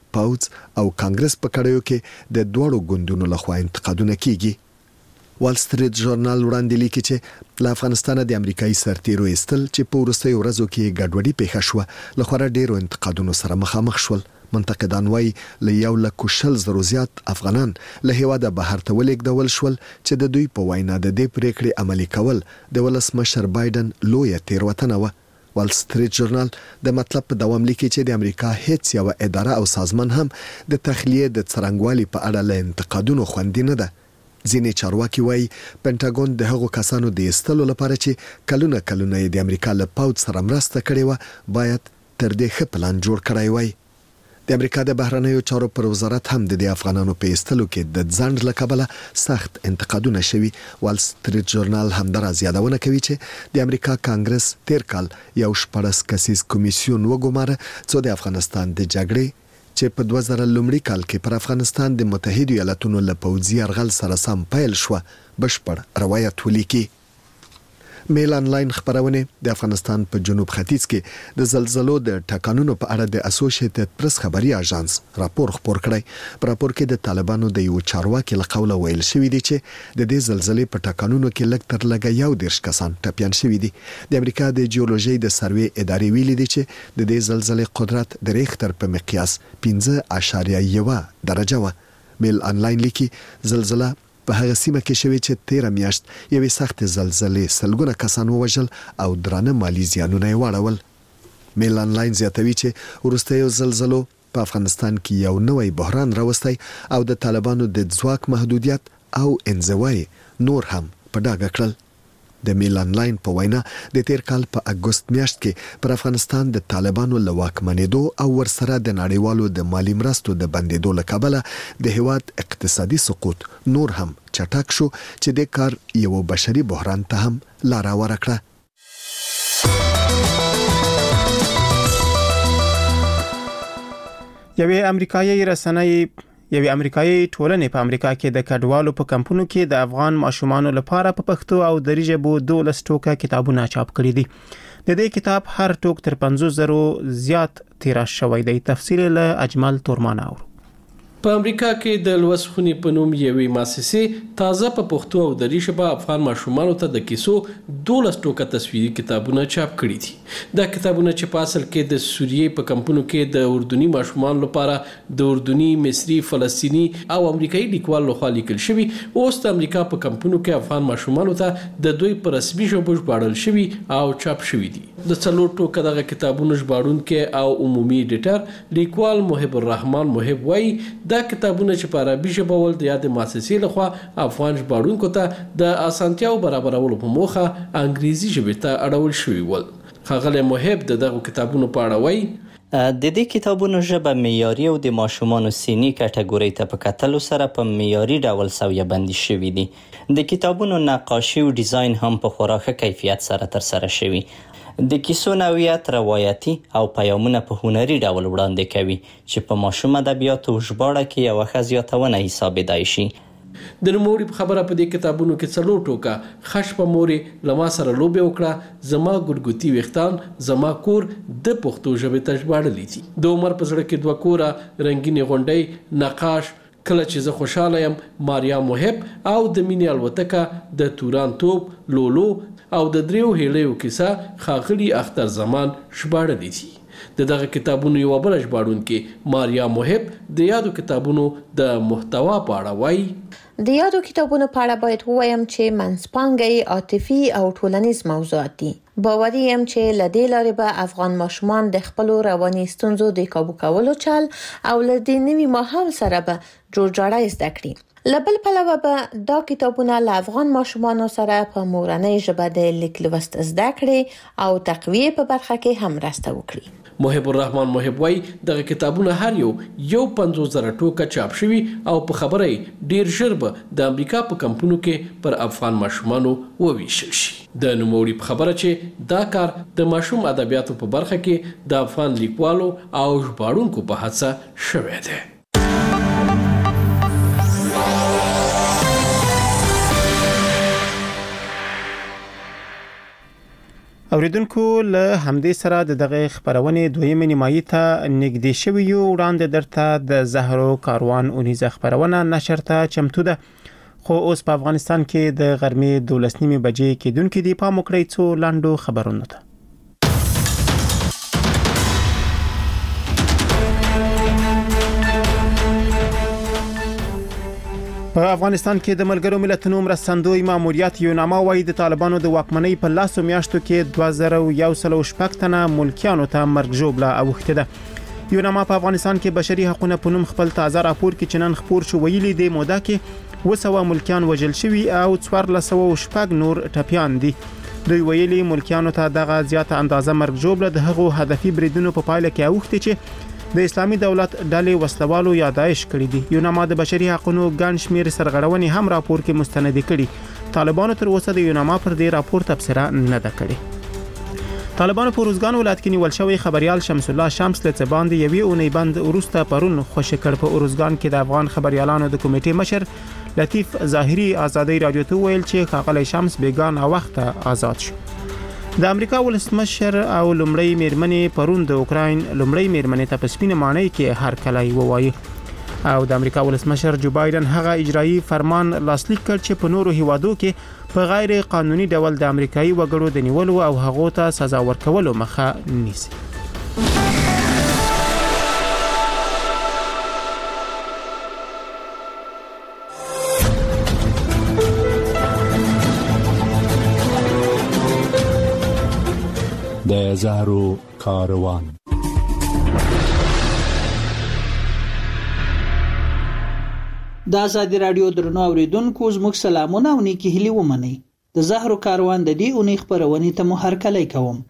پوز او کانګرس په کړیو کې د دوړو ګوندونو لخوا انتقادونه کیږي. وال سټریټ ژورنال وړاندې لیکي چې له افغانستان د امریکایي سرتیرو ایستل چې په وروستیو ورځو کې ګډوډي پیښه شوه لخوا ډیرو انتقادونو سره مخامخ شول. منتقدان وايي له یو لک شل زرو زیات افغانان له هیواده بهر ته ولیږدول شول چې د دوی په وینا د دې پریکړې عملي کول د ولسمشر بایدن لویه تیروتنه وه. وال سټریټ ژورنال د مطلب په دوام لیکي چې د امریکا هیڅ یو اداره او سازمان هم د تخلیه د څرنګوالي په اړه له انتقادونو خوندي نه ده. ځینې چارواکي وايي پینټاګون د هغو کسانو د ایستلو لپاره چې کلونه کلونه د امریکا له پوځ سره مرسته کړې وه باید تر دې ښه پلان جوړ کړی وای. د امریکا د بهرنیو چارو پر وزارت هم د افغانانو په ایستلو کې د ځنډ له کبله سخت انتقادونه شوي. وال سټریټ ژورنال هم دراز یادونه کوي چې د امریکا کانګرس تیر کال یو شپږ کسیز کمیسیون وګماره چې د افغانستان د جګړې چې په دوه زره لومړي کال کې پر افغانستان د متحده ایالاتونو له پوځي یرغل سره سم پیل شو بشپړ روایت ولیکي. میل انلاین خبرونه د افغانستان په جنوب ختیځ کې د زلزلو د ټکانونو په اړه د اسوسییټډ پریس خبري اژانس راپور خپور کړی. په راپور کې د طالبانو د یو چارواکي له قوله ویل شوی دی چې د دې زلزلې په ټکانونو کې لږ تر لږه یو دیرش کسان ټپیان شوي دي. د امریکا د جیولوژي د سروې ادارې ویلي دي چې د دې زلزلې قدرت د ریختر په مقیاس پنځه اعشاریه یو درجه و. میل انلاین لیکي زلزلہ په هغه سیمه کې شوې چې تیره میاشت یوې سخت زلزلې سلګونه کسان ووژل او درانه مالی زیانونه یې واړول. میل انلاین زیاتوي چې وروستیو زلزلو په افغانستان کې یو نوی بحران راوستی او د طالبانو د ځواک محدودیت او انزوای نور هم په ډاګه کړل. د میل انلاین په وینا د تیر کال په اګوست میاشت کې پر افغانستان د طالبانو له واکمنېدو او ورسره د نړیوالو د مالی مرستو د بندېدو له کبله د هیواد اقتصادي سقوط نور هم چټک شو چې د کار یو بشري بحران ته هم لار ورکړه. یوې امریکایي رسنۍ یوې امریکایي ټولنې په امریکا کې د کډوالو په کمپونو کې د افغان ماشومانو لپاره په پښتو او دری ژبو دولس ټوکه کتابونه چاپ کړي دي. د دې کتاب هر ټوک تر پنځوس زره زیات تیراژ شوی دی. تفصیل له اجمل تورمان اورو. په امریکا کې د لوسخونی په نوم یوې مؤسسې تازه په پښتو او دری ژبه افغان ماشومانو ته د کیسو دولس ټوکه تصویري کتابونه چاپ کړي دي. دا کتابونه چې په اصل کې د سوریې په کمپونو کې د اردني ماشومانو لپاره د اردني، مصري، فلسطینی او امریکایي لیکوال لخوا لیکل شوي، اوس د امریکا په کمپونو کې افغان ماشومانو ته د دوی په رسمي ژبه ژباړل شوي او چاپ شوي دي. د څلور ټوکه دغه کتابونه ژباړونکي او عمومي ایډیټر لیکوال محب الرحمن محب وایي دا کتابونه چې په عربي ژبه ول د یاد مؤسسې لخوا افغان ژباړونکو ته د اسانتیاو برابرولو په موخه انګریزي ژبې ته اړول شوي ول. ښاغلی محب د دغه کتابونو په اړه وایي د دې کتابونو ژبه معیاري او د ماشومانو سني کټګوري ته په کتلو سره په معیاري ډول سویه بندي شوي دي. د کتابونو نقاشي او ډیزاین هم په خورا ښه کیفیت سره ترسره شوي. د کیسو نوعیت روایتي او پیامونه په هنري ډول وړاندې کوي چې په ماشوم ادبیاتو ژباړه کې یو ښه زیاتونه حسابېدای شي. د نوموړي په خبره په دې کتابونو کې څلور ټوکه خش په مورې له ما سره لوبې وکړه، زما ګلګوتي ویښتان، زما کور د پښتو ژبې ته ژباړلي دي. د عمر په زړه کې دوه کوره، رنګینې غونډۍ، نقاش، کله چې زه خوشاله یم، ماریا محب او د مینې الوتکه، د توران توپ، لولو او د دریو هیلیو کیسه ښاغلي اختر زمان ژباړلي دي. د دغه کتابونو یو بل ژباړونکې ماریا محب د یادو کتابونو د محتوا په اړه وایي د یادو کتابونو په اړه باید ووایم چې منځپانګه عاطفي او ټولنیز موضوعات دي. باوري یم چې له دې لارې به افغان ماشومان د خپلو رواني ستونزو د کابو کولو چل او له دې نوي ماحول سره به جوړجاړی زده کړي. له بل پلوه به دا کتابونه له افغان ماشومانو سره په مورنۍ ژبه د لیک لوست زده کړي او تقویه په برخه کې هم مرسته وکړي. محب الرحمن محب وای دغه کتابونه هر یو یو پنځوس زره ټوکه چاپ شوي او په خبره ډیر ژر به د امریکا په کمپونو کې پر افغان ماشومانو وویشل شي. د نوموړي په خبره چې دا کار د ماشوم ادبیاتو په برخه کې د افغان لیکوالو او ژباړونکو په هڅه شوی دی. اوریدونکو له همدې سره د دغه خبرونې دویمه نیمایي ته نږدې شوی یو. وړاندې درته د زهرو کاروان اونیزه خبرونه نشر ته چمتو ده، خو اوس په افغانستان کې د غرمې دولس نیمې بجې کېدونکې دي. پام وکړئ څو لاندو خبرونو ته. په افغانستان کې د ملګرو ملتونو مرستندوی ماموریت یوناما وايي د طالبانو د واکمنۍ په لاسو میاشتو کې دوه زره یو سل او شپږ تنه ملکیانو ته مرګ ژوبله اوښتې ده. یوناما په افغانستان کې بشري حقوقو په نوم خپل تازه راپور کې چنن خبر شو ویلي دی موده کې اوه سوه ملکیان وژل شوي او څوارلس سوه او شپږ نور ټپیان دي. دوی ویلي ملکیانو ته دغه زیاته اندازه مرګ ژوبله د هغو هدفي بریدونو په پایله کې اوښتې چې د اسلامي دولت ډلې وسلوالو یادایش کړی دي. یوناما د بشري حقوقو ګڼ شمېر سرغړونې هم راپور کې مستند کړي. طالبانو تر اوسه د یوناما پر دې راپور تبصره نه ده کړې. طالبانو په روزګان ولایت کې نیول شوی خبريال شمس الله شمس له څباندې یوې اونۍ بند ورسته پرون خوشی کړ. په روزګان کې د افغان خبريالانو د کمیټې مشر لطیف ظاهری ازادي رادیو ته ویل چې خاغلی شمس بیګانه وخت آزاد شو. د امریکا ولسمشر او لومړی میرمنې پرون د اوکراین لومړی میرمنې ته په سپینه مانۍ کې هر کلی ووایي او د امریکا ولسمشر جو بایدن هغه اجرایی فرمان لاسلیک کړ چې په نورو هیوادو کې په غیر قانوني ډول د امریکایي وګړو د نیولو او هغو ته سزا ورکولو مخه نیسي. د زهرو کاروان. د آزادي رادیو درنو اوریدونکو زموږ سلامونه او نیکی هیلې ومنئ. د زهرو کاروان د دې اونۍ خبرونې ته مو هرکلی کوم.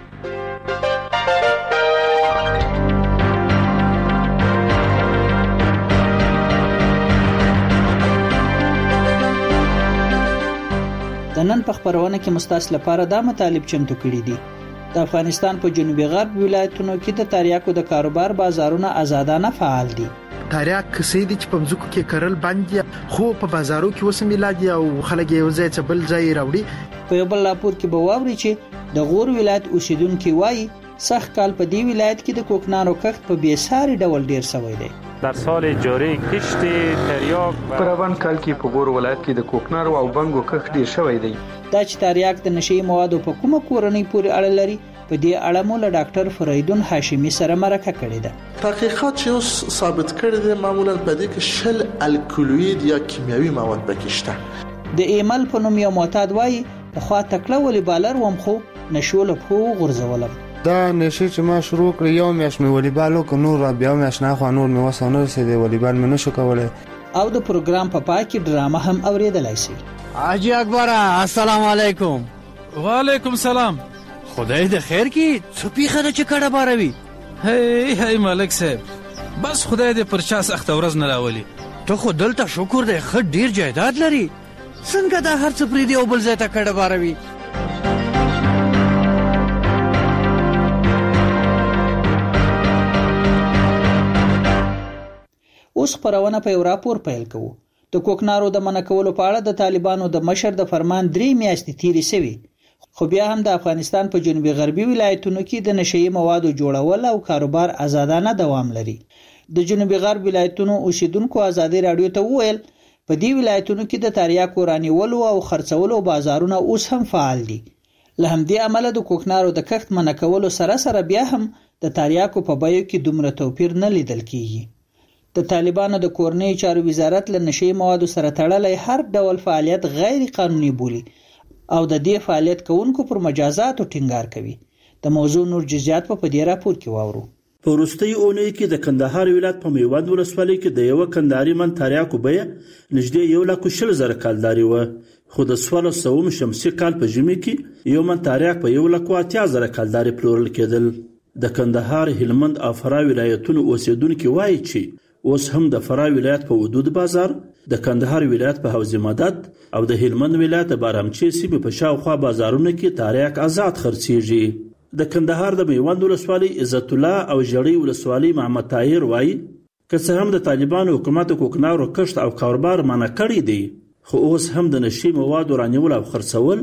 د نن په خبرونه کې مستاس لپاره دا مطالب چمتو کړي دي. د افغانستان په جنوبي غرب ولایتونو کې د تریاکو د کاروبار بازارونه آزادانه فعال دي. تریاک کسې دي چې په مځکو کې کرل باندې خو په بازارو کې وسه میلادي او خلک یو ځای ته بل ځای راوړي. په یو بل راپور کې به واوري چې د غور ولایت اوسیدونکو وایي سخت کال په دې ولایت کې د کوکنارو کښت په بیساري ډول ډیر شوی دی. در سال جاری کشت تریاک په روان کال کې په غور ولایت کې د کوکنارو او بنګو کښت ډیر شوی دی. دا چې تریاک د نشي موادو په کومه کورنۍ پورې اړه لري په دې اړه مو له ډاکټر فریدون هاشمی سره مرکه کړې ده. تحقیقات چې اوس ثابت کړي دي معمولا په دې کې شل الکولوید یا کیمیاوي مواد پکې شته. د ایمل په نوم یو معتاد وایي په خوا تکله ولې بالر وم خو نشول په غرزولم. دا نشي چې ما شروع کړ یو میاش مې والیبال او نور بیا میاش نه خو نور مې وسونه رسېدې والیبال مې نشو کولای. او د پروګرام په پای کې ډرامه هم اوریدلای شي. حاجی اکبر السلام علیکم. وعلیکم سلام. خدای د خیر کی څه پیخه د چکړه باروي. هی هی ملک صاحب بس خدای دې پر چا سخت ورځ نه راولي. ته خو دلته شکر دې خ ډیر جایداد لري څنګه دا هر څه پری دی او بل ځای ته کړه باروي. اوس خبرونه په یو راپور پیل کوو. د کوکنارو د منع کولو په اړه د طالبانو د مشر د فرمان درې میاشتې تیرې شوي، خو بیا هم د افغانستان په جنوبي غربي ولایتونو کې د نشئی موادو جوړول او کاروبار آزادانه دوام لري. د جنوبي غرب ولایتونو اوسیدونکو آزادي رادیو ته وویل په دې ولایتونو کې د تریاکو رانیولو او خرڅولو بازارونه اوس هم فعال دي. له همدې عمله د کوکنارو د کښت منع کولو سره سره بیا هم د تریاکو په بیو کې دومره توپیر نه لیدل کیږي. د طالبانو د کورنۍ چارو وزارت له نشئی موادو سره تړلې هر ډول فعالیت غیر قانوني بولي او د دې فعالیت کوونکو پر مجازاتو ټینګار کوي. د موضوع نور جزئیات په دې راپور کې واورو. په وروستۍ اونۍ کې د کندهار ولایت په میوند ولسوالۍ کې د یو کندهاري من تریاکو بیه نږدې یو لک شل زره کالداري و، خو د څوارلس سوه شمسي کال په ژمي کې یو من تریاک په یو لک اتیا زره کالداري پلورل کېدل. د کندهار، هلمند او فراه ولایتونو اوسیدونکو وایي چې اوس هم د فراه ولایت په حدود بازار، د کندهار ولایت په حوض مدد او د هلمند ولایت په بارامچی سیمې په شاوخوا بازارونو کې تریاک آزاد خرڅیږي. د کندهار د میوند ولسوالۍ عزت الله او ژړۍ ولسوالۍ محمد طاهر وایي که څه هم د طالبانو حکومت کوکنارو کښت او کاروبار منع کړی دی، خو اوس هم د نشي موادو رانیول او خرڅول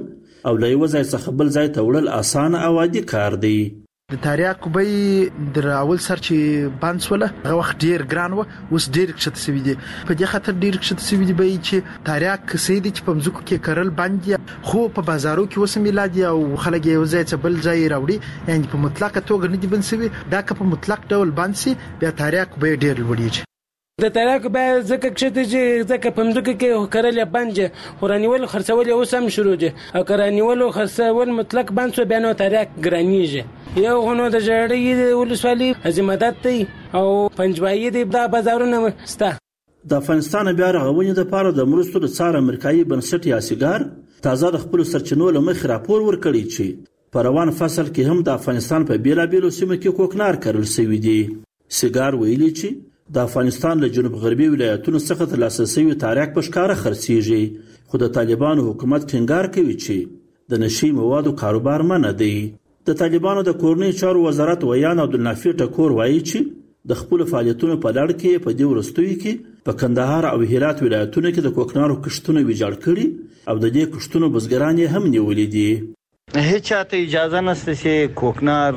او له یو ځای څخه بل ځای ته وړل اسانه او عادي کار دی. د تریاکو به د اول سر چې بانس ولا هغه وخت ډیر ګران و، اوس ډیر کښته سوي دي. په دې خاطر ډیر کښته سوي دي به چې تریاک سیدي چې په مځکو کې کرل باندې خو په بازارو کې وسم میلادي او خلک یو ځای ته بل ځای راوړي، یعنی په مطلق توګه نه دي بنسوي. دا که په مطلق ډول بانسي بیا تریاک به ډیر لوړیږي. د تریاک به ځکه کښته چې ځکه په مځکو کې کرل باندې خورانیول خرڅول اوس هم شروع دي، او کرانیول خرڅول مطلق باندې بیا نو تریاک ګرانیږي. یو غنو د جړې ولسوالي عظمت دی او پنځوایي دی د بازارونو ستا. د افغانستان بیا رغونې لپاره د مرستو د څار امریکایي بنسټ یا سیګار تازه د خپل سرچینو له مخې راپور ورکړی چې په روان فصل کې هم د افغانستان په بیلابیلو سیمو کې کوکنار کرل شوي دي. سیګار ویلي چې د افغانستان له جنوب غربي ولایتونو څخه ترلاسه شوي تریاک په ښکاره خرڅیږي، خو د طالبانو حکومت ټینګار کوي چې د نشي موادو کاروبار منع دی. د طالبانو د کورنۍ چارو وزارت ویان عبدالنافع ټکور وایي چې د خپل فعالیتونو په لړ کې په دې وروستیو کې په کندهار او هرات ولایتونو کې د کوکنارو کښتونه ویجاړ کړي او د دې کښتونو بزګران یې هم نیولي دي. هیڅ چاته اجازه نشته چې کوکنار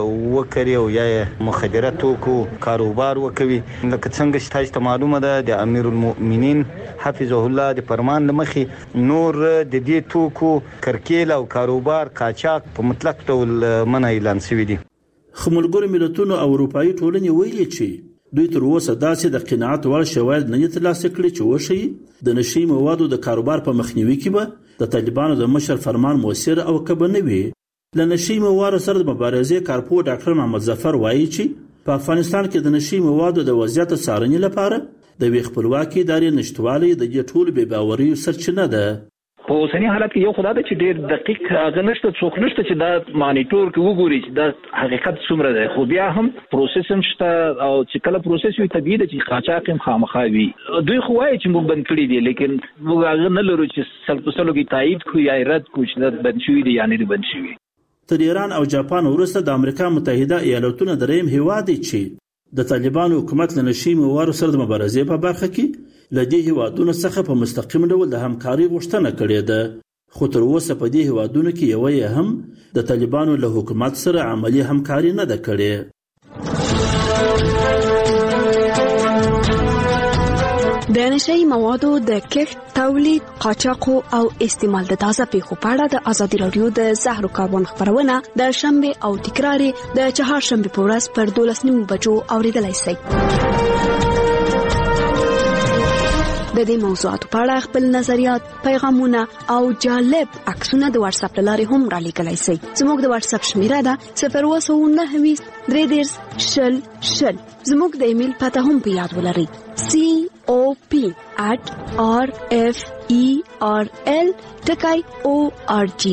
وکړي او یا مخدره توکو کاروبار وکوي. لکه څنګه چې تاسو ته معلومه ده د امیر المؤمنین حفظه الله د فرمان لمخې نور د دې توکو کرکیل او کاروبار قاچاق په مطلق ډول منع اعلان شوی دي. خو ملګرو ملتونو او اروپایي ټولنې ویلي چې دوی تر اوسه داسې د قناعت وړ شواهد نه دي ترلاسه کړي چې وښیي د نشي موادو د کاروبار په مخنیوي کې به د طالبانو د مشر فرمان موثر او کبه نه وي. له نشي موادو سره د مبارزې کارپو ډاکټر محمد ظفر وایي چې په افغانستان کې د نشي موادو د وضعیت څارنې لپاره د وی خپلواکي ادارې نشټوالی د دې ټولو بې باورۍ سرچینه ده. په اوسنی حالت کې یو خدای ته چې ډېر دقیق هغه نشته، څوک نشته چې دا مانیټور کې وګوري چې دا حقیقت څومره دی. خو بیا هم پروسس هم شته او چې کله پروسس وي طبیعي ده چې قاچاق هم خامخا وي. دوی خو وایي چې موږ بند کړي دي، لیکن موږ هغه نه لرو چې سل په سلو کې تایید کړو یا رد کړو چې دا بند شوي دي یا نه دي بند شوي. تر ایران او جاپان وروسته د امریکا متحده ایالتونو دریم هیواد دی چې د طالبانو حکومت له نشي موادو سره د مبارزې په برخه کې له دې هیوادونو څخه په مستقیم ډول د همکارۍ غوښتنه کړې ده. خو تر اوسه په دې هیوادونو کې یو یې هم د طالبانو له حکومت سره عملی همکاري نه ده کړې. د نشئی موادو د کښت، تولید، قاچاق او استعمال د تازه پیښو په اړه د ازادي رادیو د زهرو کاروان خبرونه د شنبه او تکرار د چهارشنبه په ورځ پر دولس نیمو بجو اوریدلای شئ. د دې موضوعاتو په اړه خپل نظریات، پیغامونه او جالب عکسونه د واتس اپ لارې هم را لیږلای شئ. زموږ د واتس اپ شمیره ده صفر اووه سوه نهه ویشت درې دېرش شل شل. زموږ د ایمیل پته هم په یاد ولرئ: سی او پی at r f e r l ټکی او ار جی.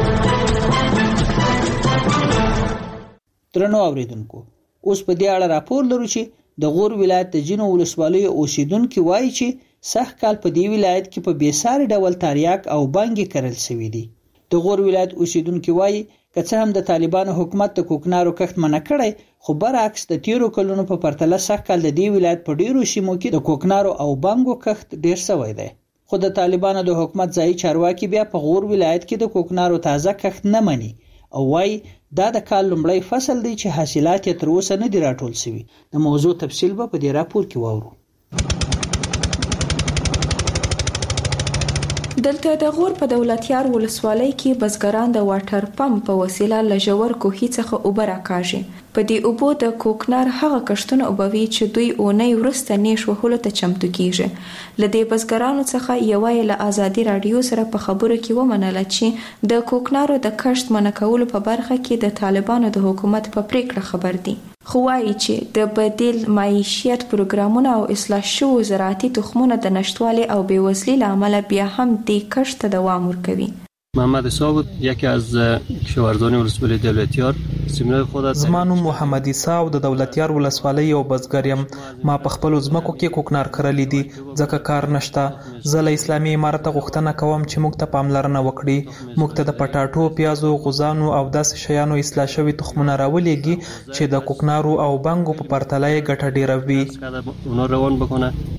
درنو اوریدونکو، اوس په دې اړه راپور لرو چې د غور ولایت د جنو ولسوالۍ اوسیدونکو وایي چې سخت کال په دې ولایت کې په بیساري ډول تریاک او بانګي کرل شوی دي. د غور ولایت اوسیدونکو وایي که څه هم د طالبانو حکومت د کوکنارو کښت منع کړی، خو برعکس د تیرو کلونو په پرتله سخت کال د دې ولایت په ډیرو سیمو کې د کوکنارو او بانګو کښت ډیر شوی دی. خو د طالبانو د حکومت ځایي چارواکي بیا په غور ولایت کې د کوکنارو تازه کښت نه مني او وایي دا د کال لومړی فصل دی چې حاصلات یې تر اوسه نه دي راټول شوي. د موضوع تفصیل به په دې راپور کې واورو. دلته د غور په دولتیار ولسوالۍ کې بزګران د واټر پمپ په وسیله له ژور کوهي څخه اوبه راکاږي. په دې اوبو د کوکنار هغه کښتونه اوبوي چې دوی اونۍ وروسته نیش وهلو ته چمتو کیږي. له دې بزګرانو څخه یوه یې له ازادي راډیو سره په خبرو کې ومنله چې د کوکنارو د کښت منع کولو په برخه کې د طالبانو د حکومت په پریکړه خبر دي. خو وایي چې د بدیل معیشت پروګرامونه او اصلاح شوو زراعتي تخمونه د نشتوالي او بیوزلۍ له امله بیا هم دې کښت ته دوام ورکوي. محمد عیسی بود، یکی از کشاورزان ولسوالی دولتیار. زما نوم محمد عیسی او د دولتیار ولسوالۍ یو بزګر یم. ما په خپلو ځمکو کې کوکنار کرلی دي ځکه کار نشته. زه له اسلامي امارته غوښتنه کوم چې موږ ته پاملرنه وکړي، موږ ته د پټاټو، پیازو، غوزانو او داسې شیانو اصلاح شوي تخمونه راولېږي چې د کوکنارو او بنګو په پرتله یې ګټه ډیره وي.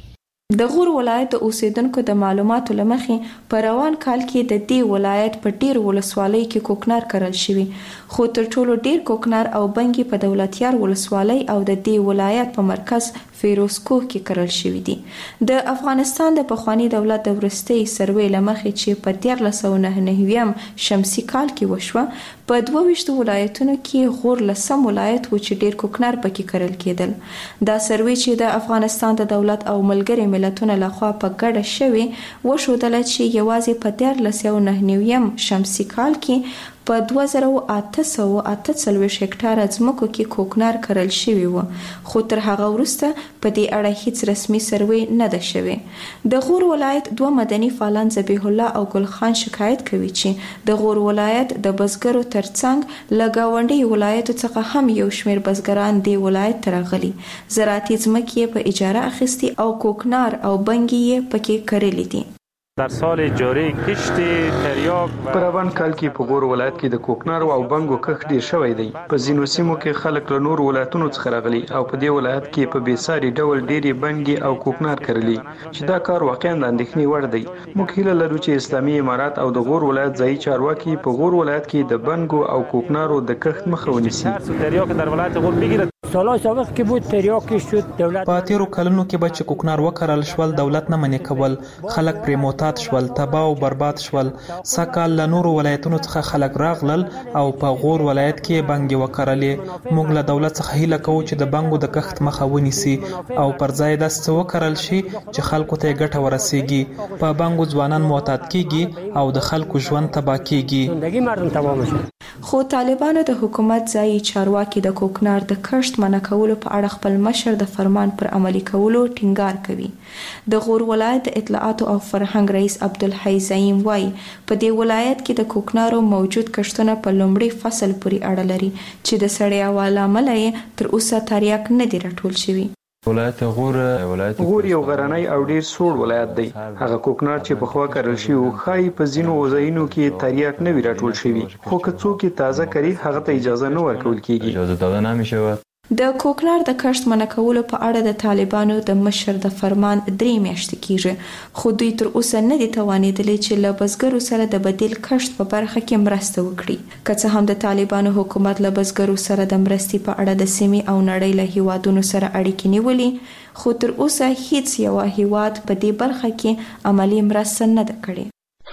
د غور ولایت اوسیدونکو د معلوماتو لمخې په روان کال کې د دې ولایت په ډیر ولسوالۍ کې کوکنار کرل شوی، خو تر ټولو ډیر کوکنار او بنګي په دولتیار ولسوالۍ او د دې ولایت په مرکز فیروزکوه کې کرل شوی دي. د افغانستان د پخوانی دولت د ورستۍ سروې لمخې چې په دیارلس سوه نهه نوي شمسي کال کې وشوه، په دوه ویشتو ولایتونو کې غور لسم ولایت و چې ډیر کوکنار پکې کرل کېدل. دا سروې چې د افغانستان د دولت او ملګري ملتونو لخوا په ګډه شوې وښودله چې یوازې په دیارلس سوه نهه نوي شمسي کال کې په دوه زره اته سوه اته څلوېښت هکټاره ځمکو کې کوکنار کرل شوي و، خو تر هغه وروسته په دې اړه هیڅ رسمي سروې نه ده شوې. د غور ولایت دوه مدني فعالان ذبیح الله او ګل خان شکایت کوي چې د غور ولایت د بزګرو ترڅنګ له ګاونډي ولایتو څخه هم یو شمېر بزګران دې ولایت ته راغلي، زراعتي ځمکې یې په اجاره اخیستي او کوکنار او بنګي یې پکې کرلي دي. در سال جاری کشت تریاک په روان کال کې په غور ولایت کې د کوکنارو او بنګو کښت ډیر شوی دی. په ځینو سیمو کې خلک له نور ولایتونو څخه راغلي او په دې ولایت کې په بیساري ډول ډېری بنګي او کوکنار کرلي چې دا کار واقعا د اندېښنې وړ دی. موږ هیله لرو چې اسلامي امارات او د غور ولایت ځایي چارواکي په غور ولایت کې د بنګو او کوکنارو د کښت مخه ونیسي. تریاک در ولایت غور بگیرد. سالهای سابق که بود تریاکی شد دولت په تیرو کلونو کې به چې کوکنار وکرل شول دولت نه منې کول، خلک پرې معتاد شول، تباه او برباد شول. سکال له نورو ولایتونو څخه خلک راغلل او په غور ولایت کې بنګي وکرلې. موږ له دولت څخه هیله کوو چې د بنګو د کښت مخه ونیسي او پر ځای داسې څه وکرل شي چې خلکو ته یې ګټه ورسیږي. په بنګو ځوانان معتاد کیږي او د خلکو ژوند تباه کیږي. خو طالبانو د حکومت ځایي چارواکي د کوکنار د کښت منع کولو په اړه خپل مشر د فرمان پر عملي کولو ټینګار کوي. د غور ولایت د اطلاعاتو او فرهنګ رئیس عبدالحی زعیم وایي په دې ولایت کې د کوکنارو موجود کښتونه په لومړي فصل پورې اړه لري چې د سړې هوا له امله یې تر اوسه تریاک نه دي راټول شوي. ولایت غور ولایت غور یو غرنی او ډیر سوړ ولایت دی. هغه کوکنار چې په خوا کرل شي او خای په ځینو ځایونو کې تریاک نه وی راټول شوی، خو که څوک تازه کړي هغه ته اجازه نه ورکول کیږي. اجازه داده نمیشه. د کوکنار د کښت منع کولو په اړه د طالبانو د مشر د فرمان درې میاشتې کیږي، خو دوی تر اوسه نه دي توانیدلی چې له بزګرو سره د بدیل کښت په برخه کې مرسته وکړي. که څه هم د طالبانو حکومت له بزګرو سره د مرستې په اړه د سیمې او نړۍ له هیوادونو سره اړیکې نیولې، خو تر اوسه هیڅ یو هیواد په دې برخه کې عملی مرسته نه ده کړې.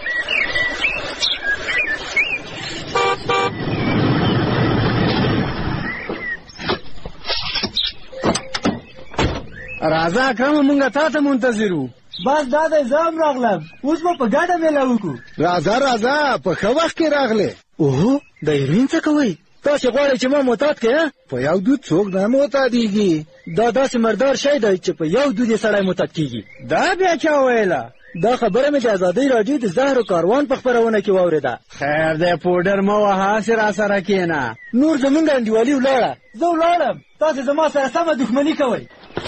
راځه اکرم مونږه تا ته منتظر وو. بس دا د زام راغلم، اوس به په ګډه میله وکړو. راځه راځه په ښه وخت کې راغلې. اوهو د هیروین څه کوئ؟ تاسې غواړئ چې ما معتاد کړې؟ په یو دود څوک نه معتادېږي. دا داسې مردار شی دی چې په یو دود یې سړی معتاد کېږي. دا بیا چا ویله؟ دا خبره مې د ازادۍ راډیو د زهرو کاروان په خپرونه کې واورېده. خیر دی پوډر مه وهه، هسې راسره کښېنه. نور زمونږ انډیوالي ولاړه. زه ولاړم، تاسې زما سره سمه دښمني کوئ.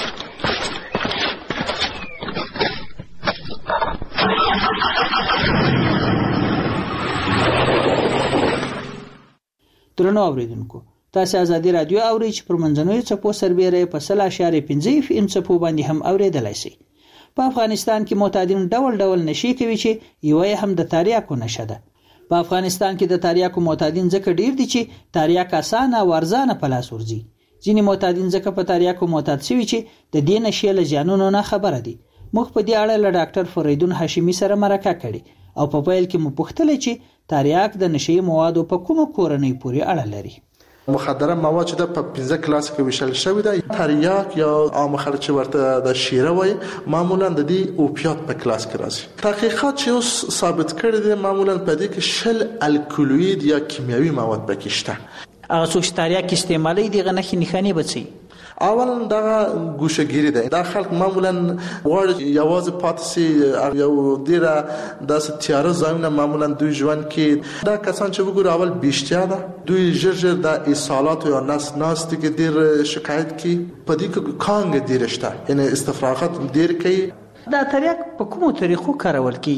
درنو اوریدونکو، تاسو ازادي رادیو اورئ چې پر منځنوي څپو سربېره په سل اشاریه پنځه اف ام څپو باندې هم اوریدلای شئ. په افغانستان کې معتادین ډول ډول نشي کوي چې یو هم د تریاکو نشه ده. په افغانستان کې د تریاکو معتادین ځکه ډیر دي چې تریاک اسانه او ارزانه په لاس ورځي. ځینې معتادین ځکه په تریاکو معتاد شوي چې د دې نشې له زیانونو نه خبره دي. موږ په دې اړه له ډاکټر فریدون هاشمي سره مرکه کړې او په پیل کې مو پوښتل چې تریاک د نشې موادو په کومه کورنۍ پورې اړه لري. مخدره مواد چې په پنځه کلاس کې ویشل شوی دی. تریاک یا عام خلک چې ورته د شیره وایي معمولا د دې اوپیات په کلاس کې راځي. تحقیقات چې اوس ثابت کړي دي معمولا په دې کې شل الکولوید یا کیمیاوي مواد پکې شته. هغه څوک چې تریاک استعمالوي دغه نښې نښانې به څه اول دا ګوشهګیری ده. دا خلک معمولا غواړي یوازې پاتې سي یو ډیره داسې تیاره ځایونه معمولا دوی ژوند کې. دا کسان چې وګورو اول بیشتیا ده، دوی ژر ژر د اسهالات یا نس ناستي کې ډیر شکایت کوي. په دې کې کانګ ډیر شته، یعنی استفراغات ډیر کوي. دا تریاک په کومو طریقو کارول کیږي؟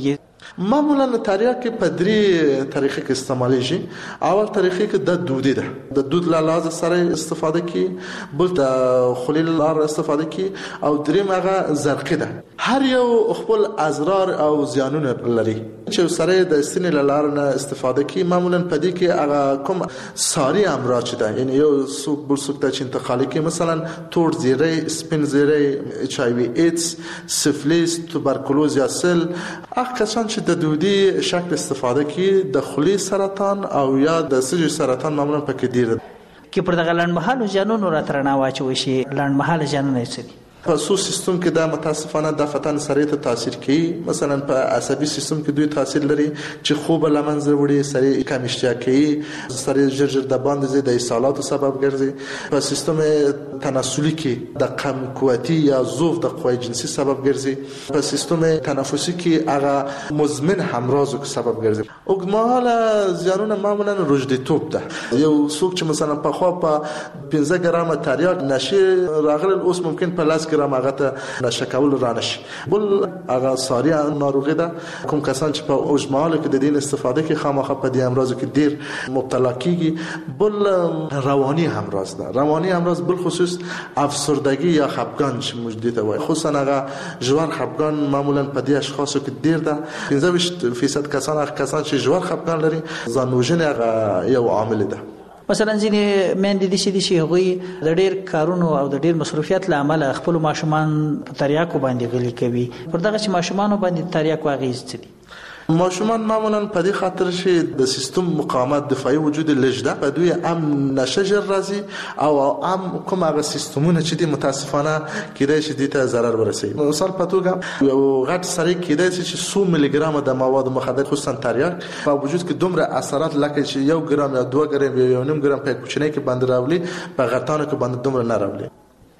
معمولا تریاک په درې طریقې کې استعمالېږي. اول طریقې کې د دودي ده، د دود له لحاظ سره استفاده کی، بل د خلیل لار استفاده کی، او دریم هغه زرقي ده. هر یو خپل اضرار او زیانونه لري. چې سره د استنې له لار نه استفاده کی، معمولا په دې کې هغه کوم ساري امراض ده، یعنی یو څوک بل څوک ته چې انتقالي کې، مثلا تور زیره، سپین زیره، اچ آی وی ایدز، سفلیس، توبرکلوز یا سل. هغه کسان چې د دودي شکل استفاده کی د خلی سرطان او یا د سږي سرطان معمولا پکې ډیر ده. کې پر دغه لنډمهالو ژوندونو راترنا واچوي شي. لنډمهاله ژوندونه څه دي؟ په سو سیستم کې دا متاسفانه د فتن سره ته تاثیر کوي. مثلا په عصبي سیستم کې دوی تاثیر لري چې خوب لمنځه وړي، سره کم اشتها کوي، سره ژر د باندې زی د اسهالاتو سبب ګرځي. په سیستم تناسلي کې د کم قوتي یا ضعف د قوی جنسي سبب ګرځي. په سیستم تنفسي کې هغه مزمن همراضو سبب ګرځي. اوګماله زیانونه معمولا روجديتوب ده. یو څوک چې مثلا په خوا په پنځه ګرام تریاک نشه راغل، اوس ممکن په لاس ګرام هغه ته نشه کول رانشي. بل هغه ساري ناروغي ده. کوم کسان چې په اوجماله کې د دین استفاده کې خامخا په دې امراض کې ډیر مبتلا کیږي. بل رواني امراض ده. رواني امراض بل خصوص افسردگی یا خفګان چې موجود وي، خصوصا هغه ژور خفګان معمولا په دې اشخاصو کې ډیر ده. پنځه ویشت فیصد کسان هغه کسان چې ژور خفګان لري، ځانوژنه هغه یو عامل ده. مثلا ځینې میندې دي چې هغوی د ډېر کارونو او د ډېر مصروفیت له امله خپل ماشومان په تریاکو باندې غلي کوي. پر دغه چې ماشومانو باندې تریاکو اغېز څه دي؟ ماشومان معمولا په دې خاطر چې د سیستم مقاومت دفاعي وجود لږ ده، په دوی ام نشه ژر راځي او ام کوم هغه سیستمونه چې د متاسفانه کېدای شي د ته ضرر ورسوي. مثال په توګه یو غټ سړی کېدای شي چې څو ملي ګرام د مواد مخدر خصوصا تریاک په وجود کې دومره اثرات لکه چې یو ګرام یا دوه ګرام یا یو نیم ګرام په کوچنۍ کې باندې راولي، په غټانو کې باندې دومره نه راولي.